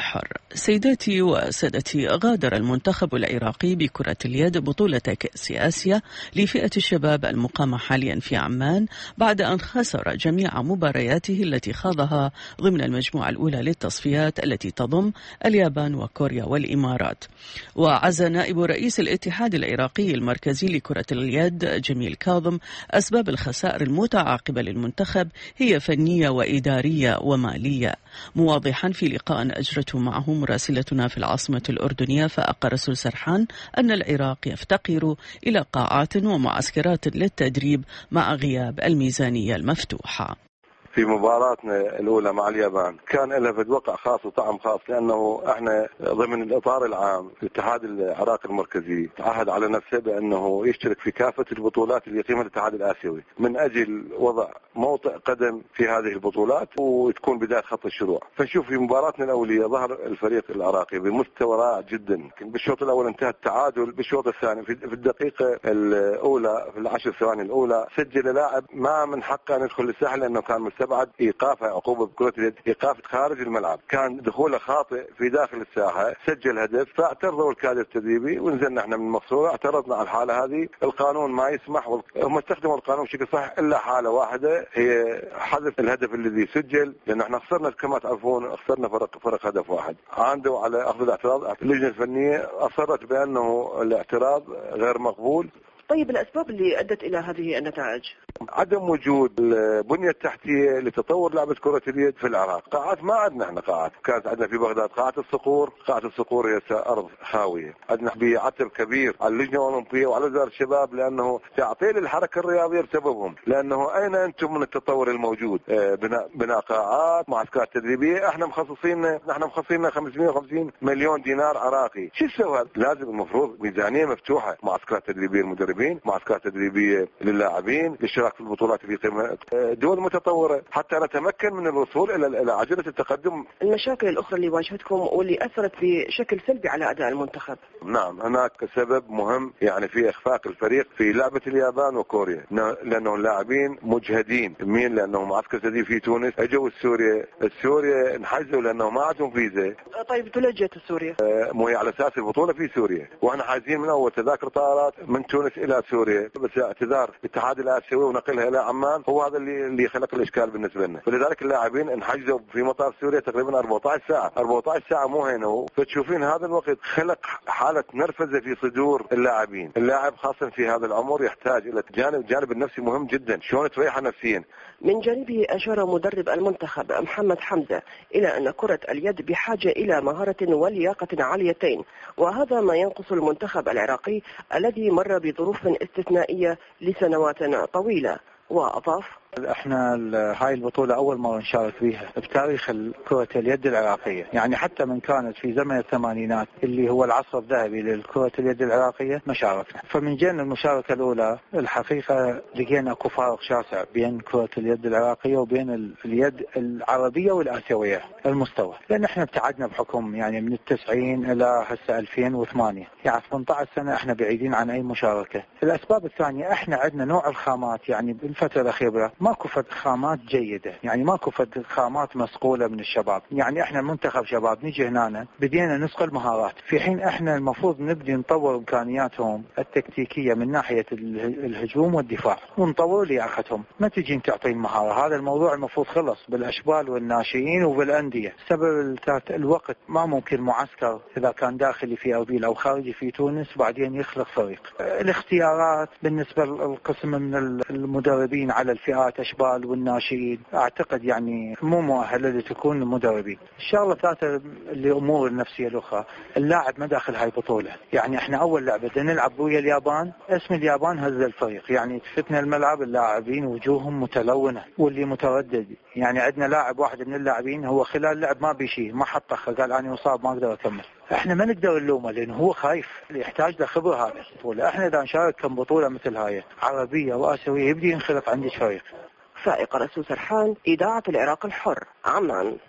سيداتي وسادتي، غادر المنتخب العراقي بكرة اليد بطولة كأس آسيا لفئة الشباب المقامة حاليا في عمان بعد أن خسر جميع مبارياته التي خاضها ضمن المجموعة الأولى للتصفيات التي تضم اليابان وكوريا والإمارات. وعز نائب رئيس الاتحاد العراقي المركزي لكرة اليد جميل كاظم أسباب الخسائر المتعاقبة للمنتخب هي فنية وإدارية ومالية، مواضحا في لقاء أجرته معه مراسلتنا في العاصمة الأردنية فأقر رسول سرحان أن العراق يفتقر إلى قاعات ومعسكرات للتدريب مع غياب الميزانية المفتوحة. في مباراتنا الأولى مع اليابان كان لها فد وقع خاص وطعم خاص، لأنه احنا ضمن الإطار العام الاتحاد العراقي المركزي تعهد على نفسه بأنه يشترك في كافة البطولات اللي يقيمها الاتحاد الآسيوي من أجل وضع موطئ قدم في هذه البطولات وتكون بداية خط الشروع. فنشوف في مباراتنا الأولية ظهر الفريق العراقي بمستوى رائع جدا. بالشوط الأول انتهى التعادل، بالشوط الثاني في الدقيقة الأولى في العشر ثواني الأولى سجل لاعب ما من حقه أن يدخل للساحة لأنه كان مستبعد ايقافه عقوبه بكره اليد، ايقاف خارج الملعب، كان دخوله خاطئ في داخل الساحه، سجل هدف، فاعترضوا الكادر التدريبي ونزلنا احنا من المقصوره اعترضنا على الحاله هذه. القانون ما يسمح، هم استخدموا القانون بشكل صح الا حاله واحده هي حذف الهدف الذي سجل، لان احنا خسرنا كما تعرفون خسرنا فرق فرق هدف واحد. عنده على اخذ الاعتراض، اللجنه الفنيه اصرت بانه الاعتراض غير مقبول. طيب الأسباب اللي أدت إلى هذه النتائج؟ عدم وجود البنية التحتية لتطور لعبة كرة اليد في العراق. قاعات ما عندنا احنا قاعات، كانت عندنا في بغداد قاعة الصقور، قاعة الصقور هي أرض خاوية. عندنا بعتب كبير على اللجنة الأولمبية وعلى وزارة الشباب لأنه تعطيل الحركة الرياضية بسببهم، لأنه أين أنتم من التطور الموجود؟ بناء بناء قاعات، معسكرات تدريبية، احنا مخصصين احنا مخصصين خمسمئة وخمسين مليون دينار عراقي. شو السوى؟ لازم المفروض ميزانية مفتوحة، معسكرات تدريبية المدربين، معسكرات تدريبية للاعبين، الاشتراك في البطولات في قمة دول متطورة حتى نتمكن من الوصول إلى إلى عجلة التقدم. المشاكل الأخرى اللي واجهتكم واللي أثرت بشكل سلبي على أداء المنتخب؟ نعم، هناك سبب مهم يعني في إخفاق الفريق في لعبة اليابان وكوريا، لأنه اللاعبين مجهدين. مين؟ لأنه معسكر تدريب في تونس، اجوا السوريا، السوريا انحجزوا لأنه ما عندهم فيزا. طيب تلجت سوريا؟ مو هي على أساس البطولة في سوريا، وإحنا حاجزين من أول تذاكر طائرات من تونس إلى سوريا، بس اعتذار الاتحاد الآسيوي ونقلها إلى عمان هو هذا اللي اللي خلق الإشكال بالنسبة لنا. فلذلك اللاعبين انحجزوا في مطار سوريا تقريبا أربعة عشر ساعة، أربعة عشر ساعة مو هنا. فتشوفين هذا الوقت خلق حالة نرفزة في صدور اللاعبين. اللاعب خاصة في هذا العمر يحتاج إلى الجانب الجانب النفسي مهم جدا، شلون تريحه نفسيا. من جانبه أشار مدرب المنتخب محمد حمزة إلى أن كرة اليد بحاجة إلى مهارة ولياقة عاليتين، وهذا ما ينقص المنتخب العراقي الذي مر بظروف استثنائية لسنوات طويلة. وأضاف: احنا هاي البطولة أول مرة نشارك فيها بتاريخ كرة اليد العراقية، يعني حتى من كانت في زمن الثمانينات اللي هو العصر الذهبي للكرة اليد العراقية ما شاركنا. فمن جينا المشاركة الأولى الحقيقة لقينا اكو فارق شاسع بين كرة اليد العراقية وبين اليد العربية والآسيوية المستوى، لأن احنا ابتعدنا بحكم يعني من التسعين إلى هسه ألفين وثمانية، يعني ثمانية عشر سنة احنا بعيدين عن أي مشاركة. الأسباب الثانية احنا عندنا نوع الخامات، يعني بالفترة الأخيرة ماكو فد خامات جيدة، يعني ماكو فد خامات مسقولة من الشباب. يعني احنا منتخب شباب نيجي هنا بدينا نسقل مهارات، في حين احنا المفروض نبدي نطور امكانياتهم التكتيكية من ناحية الهجوم والدفاع ونطور لياقتهم. ما تجين تعطين مهارة، هذا الموضوع المفروض خلص بالاشبال والناشئين وبالاندية. سبب الوقت ما ممكن معسكر اذا كان داخلي في اربيل او خارجي في تونس بعدين يخلق فريق. الاختيارات بالنسبة للقسم من المدربين على الفئات اشبال والناشئين اعتقد يعني مو مؤهله لتكون مدربين. الشغله الثالثه الامور النفسيه الاخرى، اللاعب ما داخل هاي البطوله، يعني احنا اول لعبه بدنا نلعب ويا اليابان، اسم اليابان هز الفريق، يعني تفتنا الملعب اللاعبين وجوههم متلونه واللي متردد. يعني عندنا لاعب واحد من اللاعبين هو خلال اللعب ما بيشي، ما حط طخه، قال انا مصاب ما اقدر اكمل. احنا ما نقدر نلومه لانه هو خايف، يحتاج لخبره هذا البطوله. احنا اذا نشارك كم بطوله مثل هاي عربيه واسيويه يبدي ينخلق عندي فريق. فائق رسول سرحان، إذاعة العراق الحر، عمان.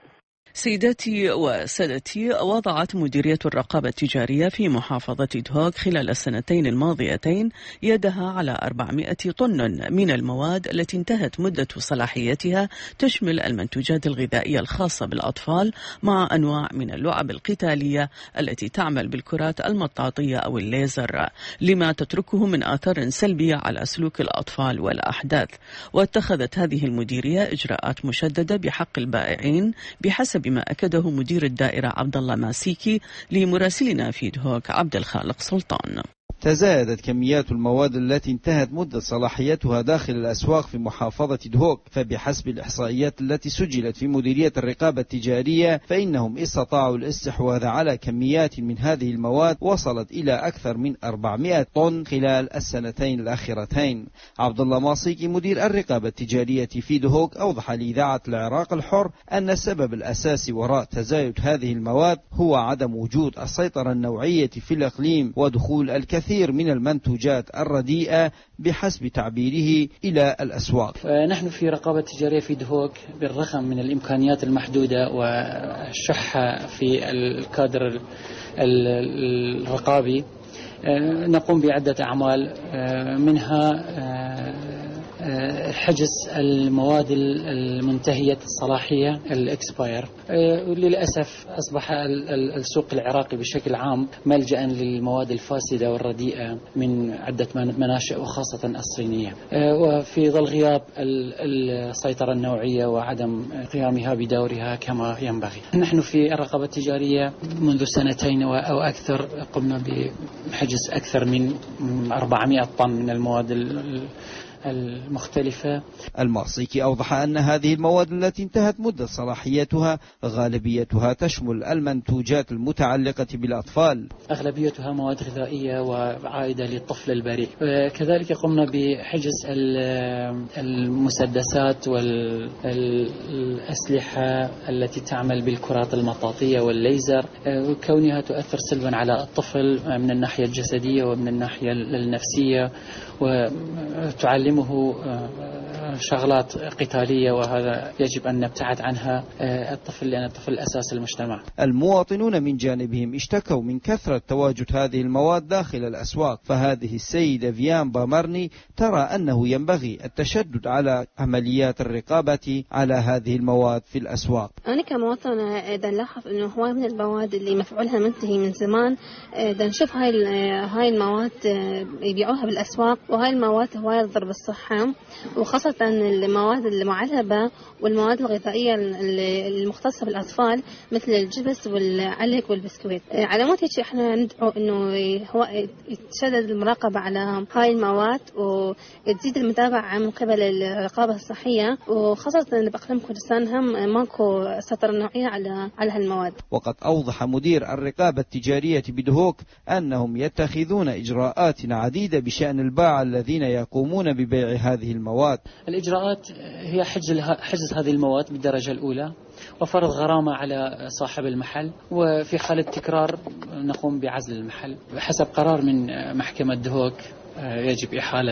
سيداتي وسادتي، وضعت مديرية الرقابة التجارية في محافظة دهوك خلال السنتين الماضيتين يدها على أربعمائة طن من المواد التي انتهت مدة صلاحيتها، تشمل المنتوجات الغذائية الخاصة بالأطفال مع أنواع من اللعب القتالية التي تعمل بالكرات المطاطية أو الليزر، لما تتركه من آثار سلبية على سلوك الأطفال والأحداث. واتخذت هذه المديرية إجراءات مشددة بحق البائعين بحسب ما أكده مدير الدائرة عبد الله ماسيكي لمراسلنا في دهوك عبد الخالق سلطان. تزايدت كميات المواد التي انتهت مدة صلاحيتها داخل الأسواق في محافظة دهوك، فبحسب الإحصائيات التي سجلت في مديرية الرقابة التجارية فإنهم استطاعوا الاستحواذ على كميات من هذه المواد وصلت إلى أكثر من أربعمائة طن خلال السنتين الأخيرتين. عبد الله ماسيكي مدير الرقابة التجارية في دهوك أوضح لإذاعة العراق الحر أن السبب الأساسي وراء تزايد هذه المواد هو عدم وجود السيطرة النوعية في الإقليم ودخول الكثير كثير من المنتوجات الرديئة بحسب تعبيره إلى الأسواق. نحن في رقابة تجارية في دهوك بالرغم من الإمكانيات المحدودة والشحة في الكادر الرقابي نقوم بعدة أعمال، منها حجز المواد المنتهية الصلاحية الإكسباير. وللأسف أصبح السوق العراقي بشكل عام ملجأ للمواد الفاسدة والرديئة من عدة مناشئ وخاصة الصينية، وفي ظل غياب السيطرة النوعية وعدم قيامها بدورها كما ينبغي. نحن في الرقابة التجارية منذ سنتين أو أكثر قمنا بحجز أكثر من أربعمائة طن من المواد المختلفة. الماسيكي أوضح أن هذه المواد التي انتهت مدة صلاحيتها غالبيتها تشمل المنتوجات المتعلقة بالأطفال، أغلبيتها مواد غذائية وعائدة للطفل البريء. كذلك قمنا بحجز المسدسات والأسلحة التي تعمل بالكرات المطاطية والليزر، كونها تؤثر سلبا على الطفل من الناحية الجسدية ومن الناحية النفسية، وتعلمه شغلات قتالية، وهذا يجب أن نبتعد عنها الطفل لأن الطفل أساس المجتمع. المواطنون من جانبهم اشتكوا من كثرة تواجد هذه المواد داخل الأسواق، فهذه السيدة فيان بامرني ترى أنه ينبغي التشدد على عمليات الرقابة على هذه المواد في الأسواق. أنا كمواطنة إذا نلاحظ أنه هواي من المواد اللي مفعولها منتهي من زمان، إذا نشوف هاي هاي المواد يبيعوها بالأسواق، وهاي المواد هواي تضر بالصحة، وخاصة المواد المعلبة والمواد الغذائية المختصة بالأطفال مثل الجبس والعلق والبسكويت. على مود هيك احنا ندعو انه هو يتشدد المراقبة على هاي المواد وتزيد المتابعة من قبل الرقابة الصحية، وخاصة بأقليم كردستان هم ماكو سيطرة نوعية على على هالمواد. وقد أوضح مدير الرقابة التجارية بدهوك أنهم يتخذون إجراءات عديدة بشأن الباعة الذين يقومون ببيع هذه المواد. الإجراءات هي حجز حجز هذه المواد بالدرجة الأولى، وفرض غرامة على صاحب المحل، وفي حالة تكرار نقوم بعزل المحل حسب قرار من محكمة دهوك. يجب إحالة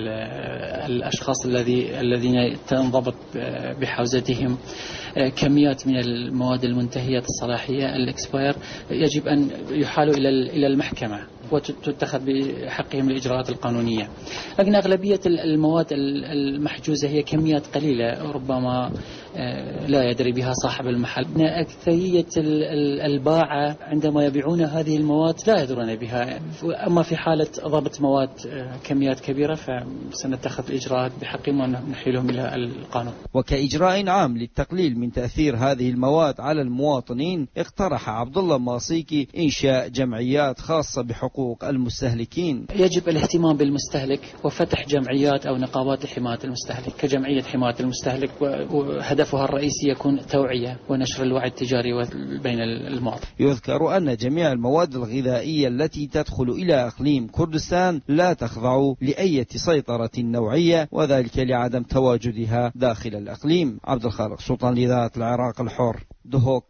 الأشخاص الذي الذين تنضبط بحوزتهم كميات من المواد المنتهية الصلاحية الإكسباير، يجب أن يحالوا إلى إلى المحكمة وتتخذ بحقهم الإجراءات القانونية. لكن أغلبية المواد المحجوزة هي كميات قليلة ربما لا يدري بها صاحب المحل. أكثرية الباعة عندما يبيعون هذه المواد لا يدرون بها، أما في حالة ضبط مواد كميات كبيرة فسنتخذ الإجراءات بحقهم ونحيلهم إلى القانون. وكإجراء عام للتقليل من تأثير هذه المواد على المواطنين، اقترح عبد الله ماسيكي إنشاء جمعيات خاصة بحقوق المستهلكين. يجب الاهتمام بالمستهلك وفتح جمعيات أو نقابات لحماية المستهلك كجمعية حماية المستهلك، وهدفها الرئيسي يكون توعية ونشر الوعي التجاري بين المواطن. يذكر أن جميع المواد الغذائية التي تدخل إلى إقليم كردستان لا تخضع لأي سيطرة نوعية، وذلك لعدم تواجدها داخل الإقليم. عبد الخالق سلطان لإذاعة العراق الحر، دهوك.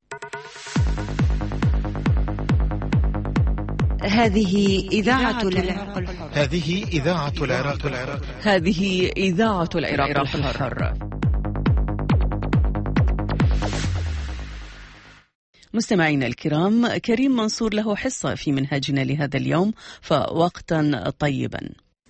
هذه إذاعة العراق الحر. هذه إذاعة العراق الحر. هذه إذاعة العراق الحر. مستمعينا الكرام، كريم منصور له حصة في منهجنا لهذا اليوم، فوقتا طيبا.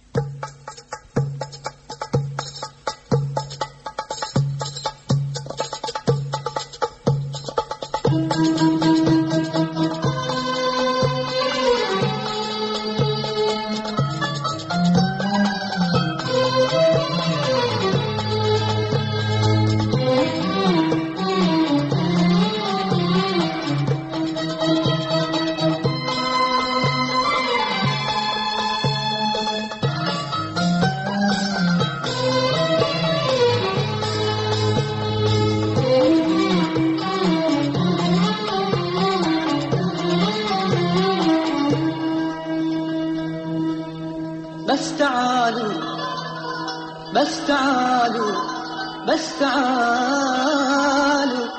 بس تعالوا بس تعالوا بس تعالوا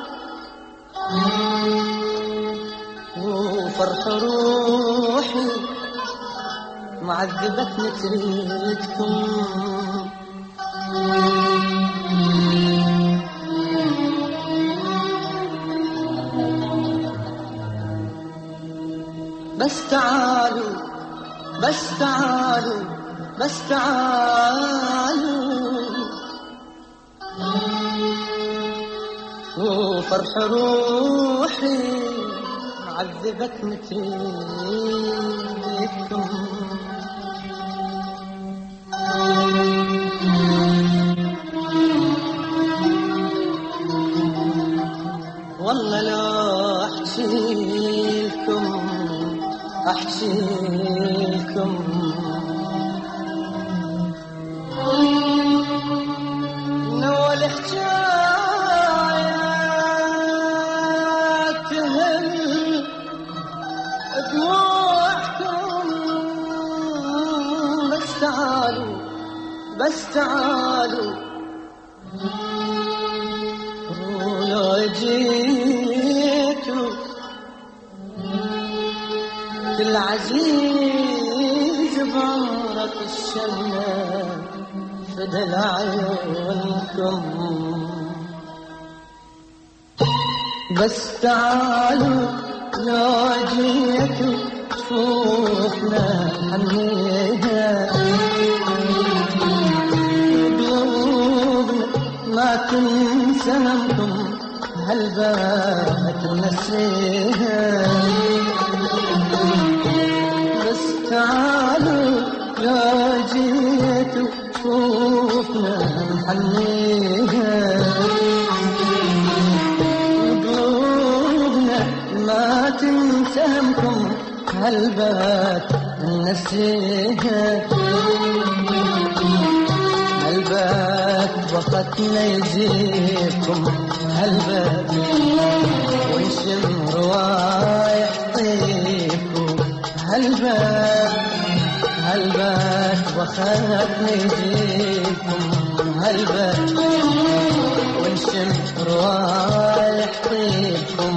وفرح روحي معذبتني تريدكم. بس تعالوا بس تعالوا بس تعالوا وفرح روحي معذبتني تريدكم. والله لو احكيلكم احكيلكم نول حكايات تهم دموعكم. بس تعالوا بس تعالوا ولو جيتوا العزيز بعمرك الشمة فدل عيونكم. بس تعالوا لو جيتوا شوفنا حنيها قلوبنا ما تنسى همكم هالبات نسيها. بس تعالوا لو جيتوا شوفنا نحنيها قلوبنا ما تنسى همكم هالبات نسيها. هالبات وقتنا يجيكم هالبات ونشم روايح طيبكم هالبات هالبات وخلتني يجيكم هالبات ونشم روايح طيبكم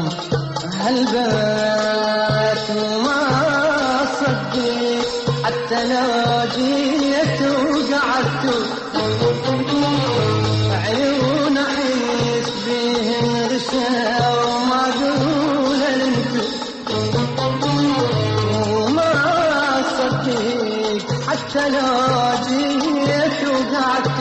هالبات. وما صدق حتى لو جيت وقعدت عيون احس بهن غشا وما اقول انت. وما صدق حتى لو جيت وقعدت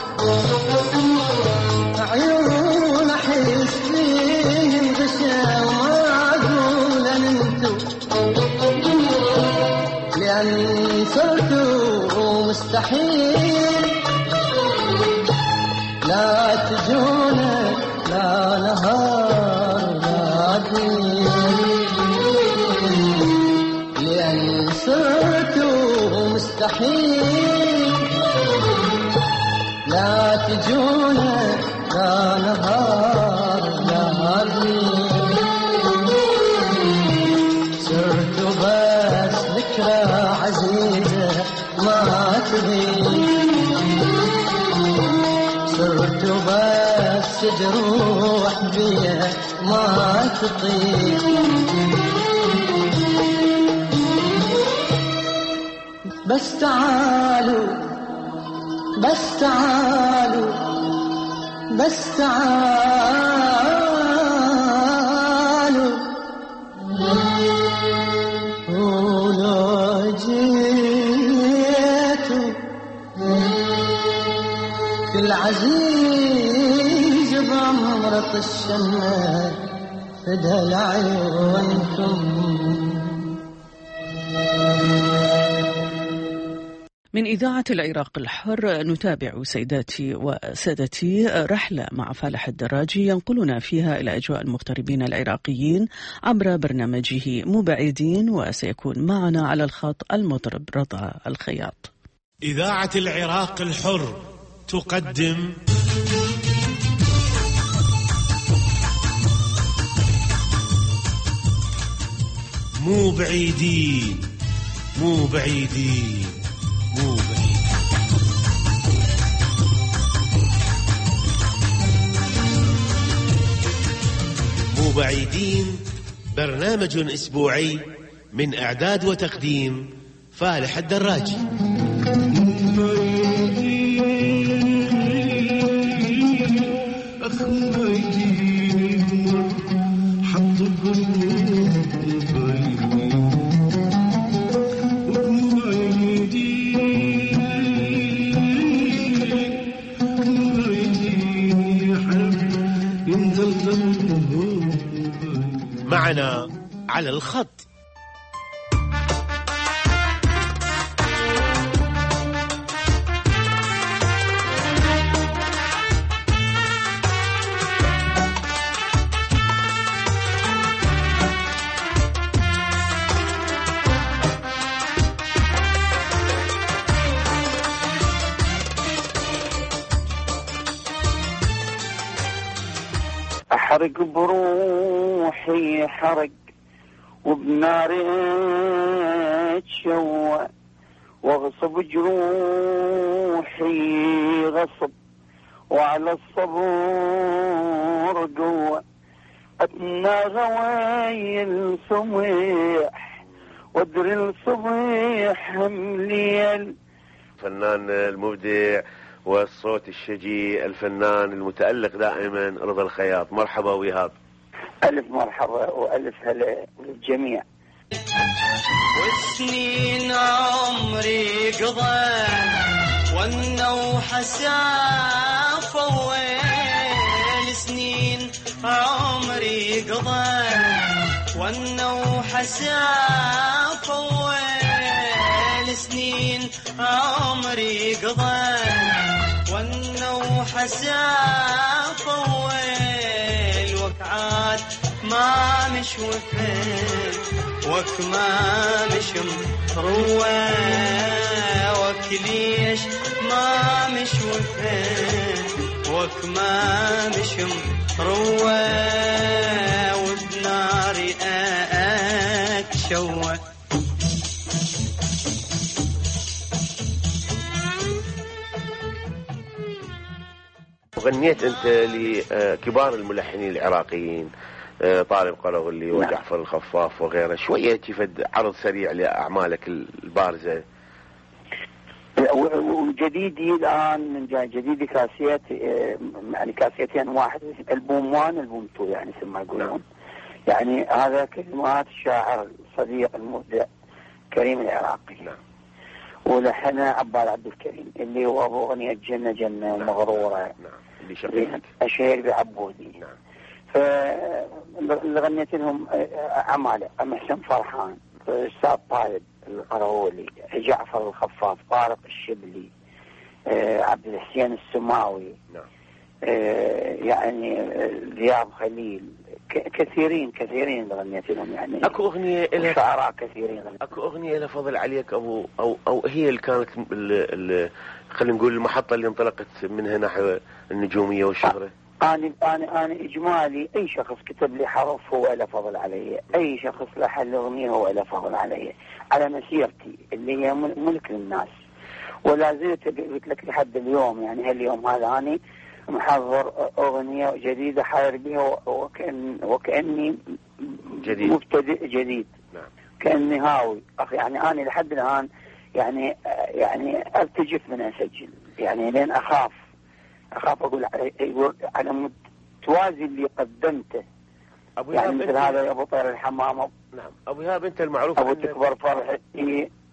عيون احس بهن غشا وما اقول انت. لأن صرت مستحيل لا تجونا لا نهار لا ليل. لأن صرت مستحيل لا تجونا لا نهار لا ليل. صرت بس ذكرى عزيزة ما تغيب. صرت بس جروح بيا ما تطيب. بس تعالوا بس تعالوا بس تعالوا فدها لعيونكم. من إذاعة العراق الحر نتابع سيداتي وسادتي رحلة مع فالح الدراجي ينقلنا فيها إلى أجواء المغتربين العراقيين عبر برنامجه مبعدين، وسيكون معنا على الخط المطرب رضا الخياط. إذاعة العراق الحر تقدم مو بعيدين مو بعيدين مو بعيدين. مو بعيدين برنامج أسبوعي من إعداد وتقديم فالح الدراجي. معنا على الخط حرق بروحي حرق وبناري اتشوى واغصب جروحي غصب وعلى الصبور قوة أتنا غواي الصبيح وادري الصبيح همليل. فنان المبدع والصوت الشجي الفنان المتألق دائما رضا الخياط. مرحبا ويهاب. ألف مرحبا وألف هلا للجميع. والسنين عمري قضى والنوح سافة وين سنين عمري قضى والنوح سافة وين سنين عمري قضى والنوح سافة وين وقعات ما مش وفين وك ما مش مروى وكليش ما مش وفين وك ما مش مروى وبناري أتشوى. غنيت أنت لكبار الملحنين العراقيين طارق قرغلي وجعفر الخفاف وغيره، شوية تفد عرض سريع لأعمالك البارزة. وجديدي الآن من جديدي كاسيات يعني كاسيتين، واحد ألبوم وان ألبوم تو يعني مثل ما يقولون. يعني هذا كلمات الشاعر الصديق المبدع كريم العراقي. نعم. ولحنها عباد عبد الكريم اللي هو أبو أغنية جنة جنة مغرورة. نعم. اللي شغلت أشير بعبودي. نعم. فاللي غنيت لهم أعمال محسن فرحان، أستاذ طالب القرغولي، جعفر الخفاف، طارق الشبلي، عبد الحسين السماوي. نعم. يعني رياض خليل، كثيرين كثيرين اللي غنيت لهم. يعني اكو اغنيه لها شعراء كثيرين غنيت. اكو اغنيه لها فضل عليك او او او هي اللي كانت خلينا نقول المحطه اللي انطلقت منها نحو النجوميه والشهره. أنا أنا أنا إجمالي أي شخص كتب لي حرف هو له فضل علي، أي شخص لحن أغنية هو له فضل علي على مسيرتي اللي هي ملك للناس. ولا زلت قلت لك لحد اليوم، يعني هاليوم هذا أنا محضر أغنية جديدة حاير بها وكأن وكأني جديد مبتدئ جديد. نعم. كأني هاوي أخ، يعني أنا لحد الآن يعني يعني أرتجف من أسجل، يعني لين أخاف أخاف أقول على توازي اللي قدمته. أبو يعني مثل هذا أبو طير الحمامة. نعم. أبو إيهاب أنت المعروف أبو تكبر فرحتي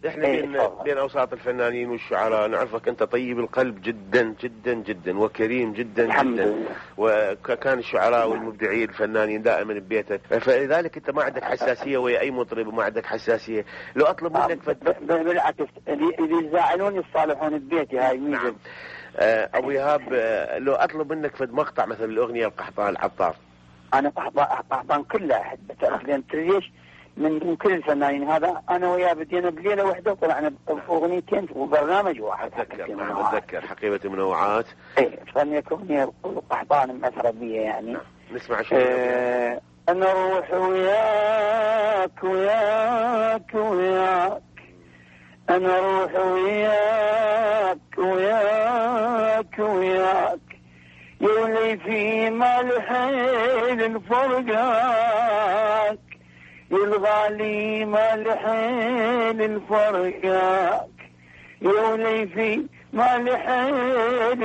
احنا بين بين اوساط الفنانين والشعراء نعرفك انت طيب القلب جدا جدا جدا وكريم جدا جدا، وكان الشعراء والمبدعين الفنانين دائما ببيتك، فلذلك انت ما عندك حساسيه ويا اي مطرب وما عندك حساسيه. لو اطلب منك فد... بالعكس اللي يزعلوني يصالحون ببيتي هاي ميزه. نعم. ابو ايهاب لو اطلب منك فد مقطع مثل الاغنيه القحطان العطار. انا قحطان كله احب تعرف لان ليش؟ من من كل الفنانين هذا انا وياه بدينا بليله واحده وطلعنا باغنيتين وبرنامج واحد. اتذكر نعم اتذكر حقيبه المنوعات. اي غنيت اغنيه قحطان مأثرة بي يعني. نعم. نسمع شو. آه انا اروح وياك وياك وياك انا اروح وياك وياك وياك يولي في مالحين الفرقاك يلغالي مالحين الفرقاك يولي في مالحين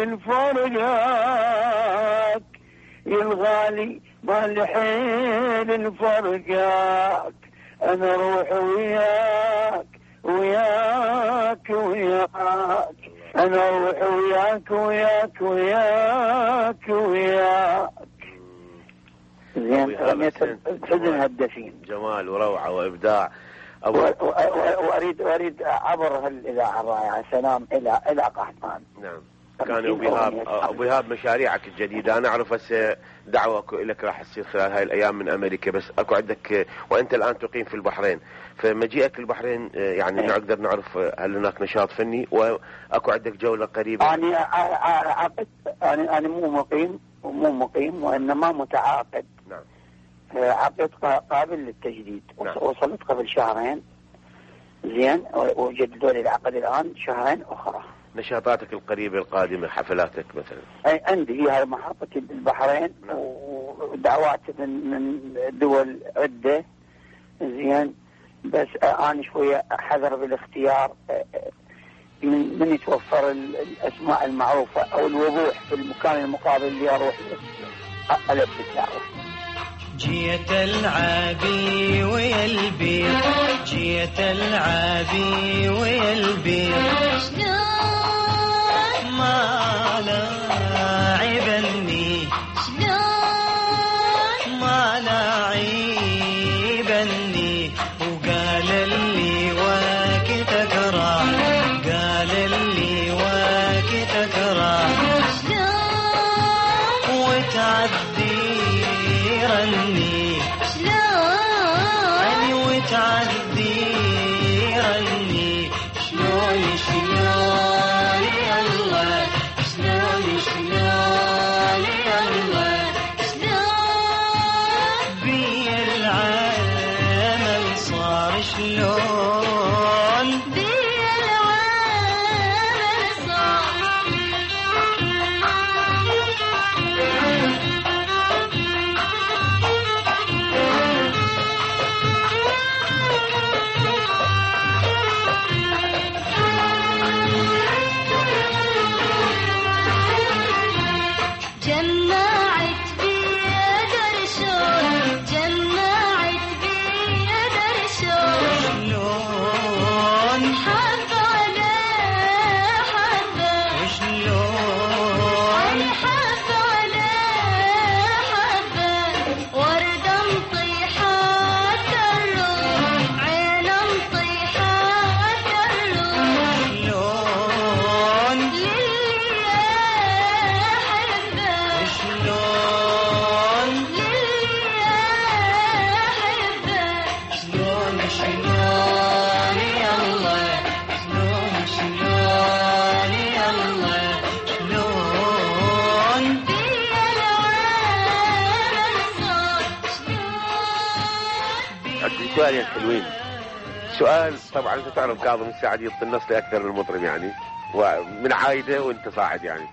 الفرقاك يلغالي مالحين الفرقاك انا اروح وياك وياك وياك انا اروح وياك وياك وياك وياك. زين حزن هالدفين جمال وروعه وابداع. أبو واريد اريد عبر هالاذاعه الرائعه سلام الى الى قحطان. نعم. كان ابو ايهاب ابو ايهاب مشاريعك الجديده انا اعرف هسه دعوه لك راح تصير خلال هاي الايام من امريكا، بس اكو عندك وانت الان تقيم في البحرين، فمجيئك البحرين يعني نقدر نعرف هل هناك نشاط فني واكو عندك جوله قريبه؟ انا عقد انا انا مو مقيم ومو مقيم وانما متعاقد. نعم. عقد قابل للتجديد. نعم. وصلت قبل شهرين زين وجددوا لي العقد الان شهرين اخرى. نشاطاتك القريبة القادمة حفلاتك مثلا؟ أي عندي هي محطة البحرين. نعم. ودعوات من من دول عدة زين، بس أنا شوية حذر بالاختيار من من يتوفر الأسماء المعروفة أو الوضوح في المكان المقابل اللي أروح ألبي الدعوة. جيت العابي ويا البيت جيت العابي ويا البيت شلون ما لاعبني شلون ما لاعبني وقال اللي وقتك راح قال اللي وقتك راح شلون وتعدي رني شلون وتعدي رني شلون شلون يالله شلون شلون يالله شلون بي العمل صار شلون بي العمل صار سؤالين حلوين. سؤال طبعا انت تعرف كاظم الساعدي يعطي النص لاكثر من المطرب يعني ومن عايده وانت صاعد يعني.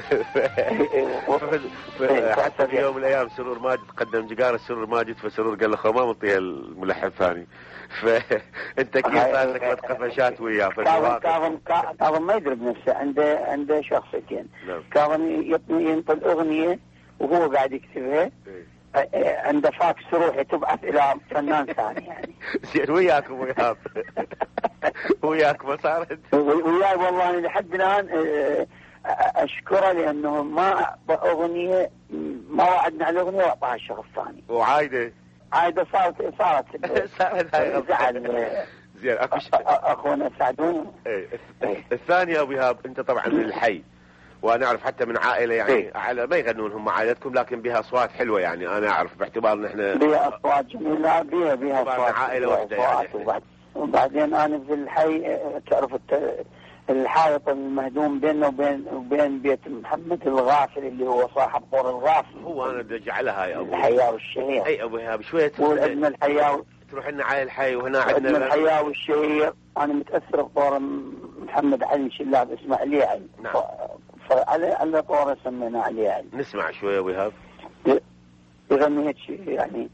حتى في يوم من الايام سرور ماجد قدم جقار سرور ماجد فسرور قال له ما منطيها الملحن ثاني. فانت كيف صار لك قفشات وياه؟ كاظم كاظم كاظم ما يدري بنفسه عنده عنده شخصيتين. كاظم ينطي اغنيه وهو قاعد يكتبها عنده فاكس روحي تبعث الى فنان ثاني يعني. زين وياكم وياك. وياك ما صارت؟ وياي والله لحد الان اشكره لانه ما اعطى اغنيه، ما وعدنا على الاغنيه واعطاها الشخص الثاني. وعايده عايده صارت صارت صارت هاي زعل. زين اكو اخونا ساعدونا. ايه الثانيه ابو ايهاب، انت طبعا من الحي وانا اعرف حتى من عائله يعني إيه؟ على ما يغنون هم عائلتكم لكن بها اصوات حلوه، يعني انا اعرف باعتبار ان احنا بها اصوات جميله، بها بها اصوات عائله واحده يعني. وبعد وبعدين انا في الحي تعرف الت... الحائط المهدوم بيننا وبين وبين بيت محمد الغافل اللي هو صاحب قور الغافل. هو انا بدي اجعلها يا ابو الحياوي الشهير. اي ابو ايهاب شويه وابن الحياوي تروح لنا على الحي وهنا عندنا ابن الحياوي الشهير. انا متاثر بطور محمد علي شلاب اسمه علي علي. نعم. فعلى على طوره سمينا علي علي. نسمع شويه يا ابو ايهاب. يغني هيك شيء يعني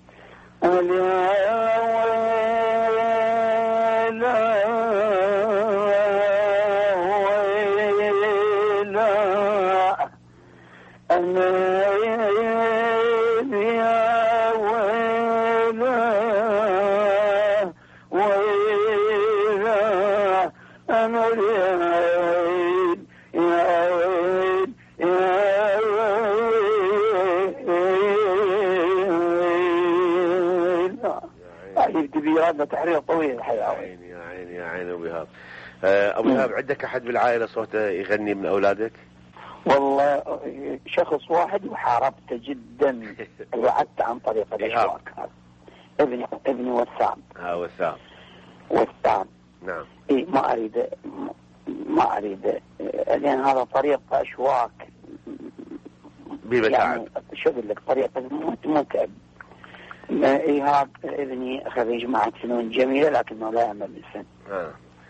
هذا تحرير طويل الحياة. يا عيني يا عيني يا عيني ابو ايهاب. ابو ايهاب عندك احد بالعائله صوته يغني من اولادك؟ والله شخص واحد وحاربته جدا وعدت عن طريق الاشواك. ابني ابني وسام. ها وسام. وسام. نعم. اي ما اريد ما اريد لان هذا طريق اشواك. بمتعب. يعني شو اقول لك طريق متعب. ايهاب ابني خريج معهد فنون جميله لكنه لا يعمل بالفن. اه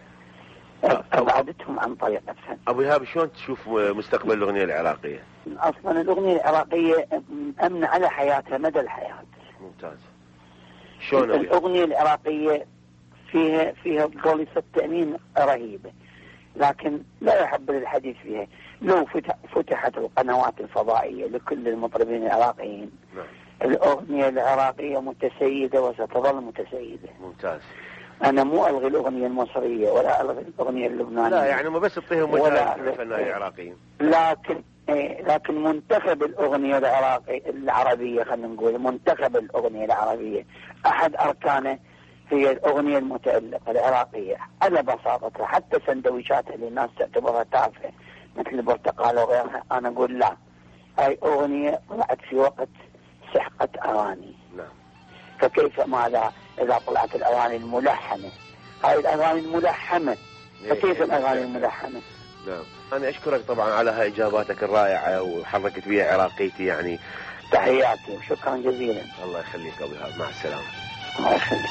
ابعدتهم عن طريق الفن. ابو ايهاب شلون تشوف مستقبل الاغنيه العراقيه؟ اصلا الاغنيه العراقيه امن على حياتها مدى الحياه. ممتاز. شلون الاغنيه العراقيه فيها فيها بوليصه تامين رهيبه، لكن لا يحب الحديث فيها. لو فتحت القنوات الفضائيه لكل المطربين العراقيين. نعم. الأغنية العراقية متسيدة وستظل متسيدة. ممتاز. أنا مو ألغي الأغنية المصرية ولا ألغي الأغنية اللبنانية. لا يعني ما بس تطيهم مجال الفنانين العراقيين. لكن إيه لكن منتخب الأغنية العراقية العربية خلينا نقول منتخب الأغنية العربية أحد أركانه هي الأغنية المتألقة العراقية على بساطتها، حتى سندويشاتها اللي الناس تعتبرها تافهة مثل البرتقال وغيرها. أنا أقول لا، هاي أغنية طلعت في وقت سحقة أغاني. نعم. فكيف ماذا إذا طلعت الأغاني الملحنة؟ هاي الأغاني الملحنة، فكيف الأغاني الملحنة؟ نعم. أنا أشكرك طبعا على هاي إجاباتك الرائعة وحركت بيها عراقيتي يعني. تحياتي وشكرا جزيلا. الله يخليك أبو ايهاب، مع السلامة. الله يخليك.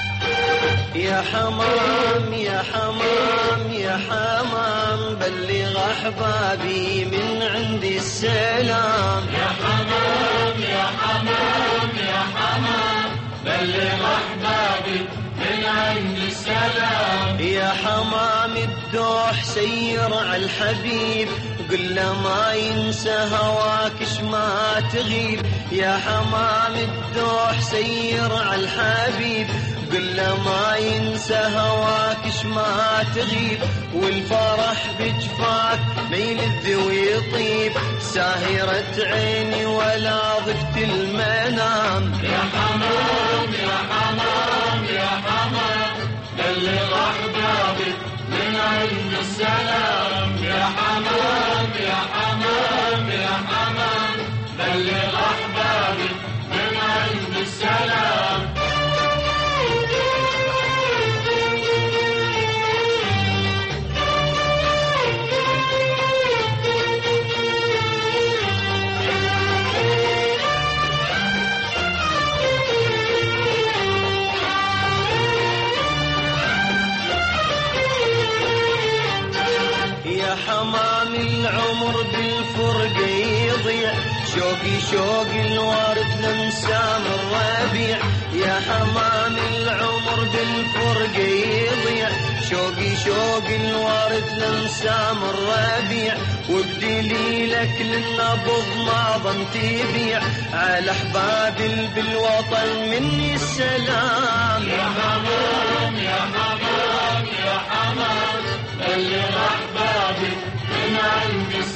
يا حمام يا حمام يا حمام بلغ أحبابي من عندي السلام. يا حمام يا حمام يا حمام بلغ أحبابي من عندي السلام. يا حمام الدوح سير على الحبيب قل له ما ينسى هواك اش ما تغيب. يا حمام الدوح سير على الحبيب قل له ما ينسى هواك اش ما تغيب. والفرح بجفاك ما يلذ ويطيب ساهرة عيني ولا ضفت المنام. يا حمام يا حمام يا حمام بلغ أحبابي من عند السلام. يا حمام يا حمام يا حمام بلغ أحبابي من عند السلام. يا حمام العمر بالفرقة يضيع شوقي شوق الورد لمسام الربيع. يا حمام العمر بالفرقة يضيع شوقي شوق الورد لمسام الربيع. وبدلي لك للنبض ما ظن تبيع على احباب بالوطن مني السلام. يا حمام يا حمام يا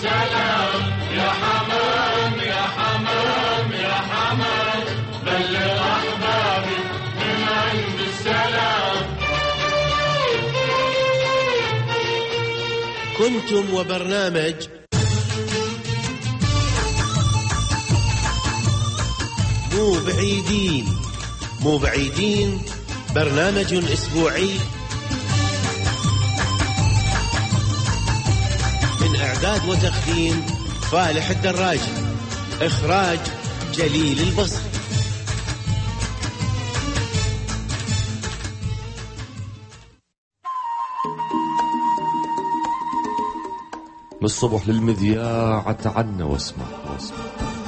بالسلام يا حمام يا حمام يا حمام بلغ أحبابي من بالسلام. كنتم وبرنامج مو بعيدين. مو بعيدين برنامج أسبوعي من إعداد وتقديم فالح الدراجي، إخراج جليل البصري. من الصبح للمذياع تعنا واسمع واسمع،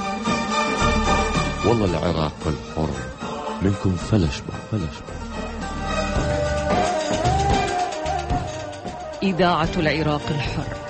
والله العراق الحر منكم فلشبه فلشبه. إذاعة العراق الحر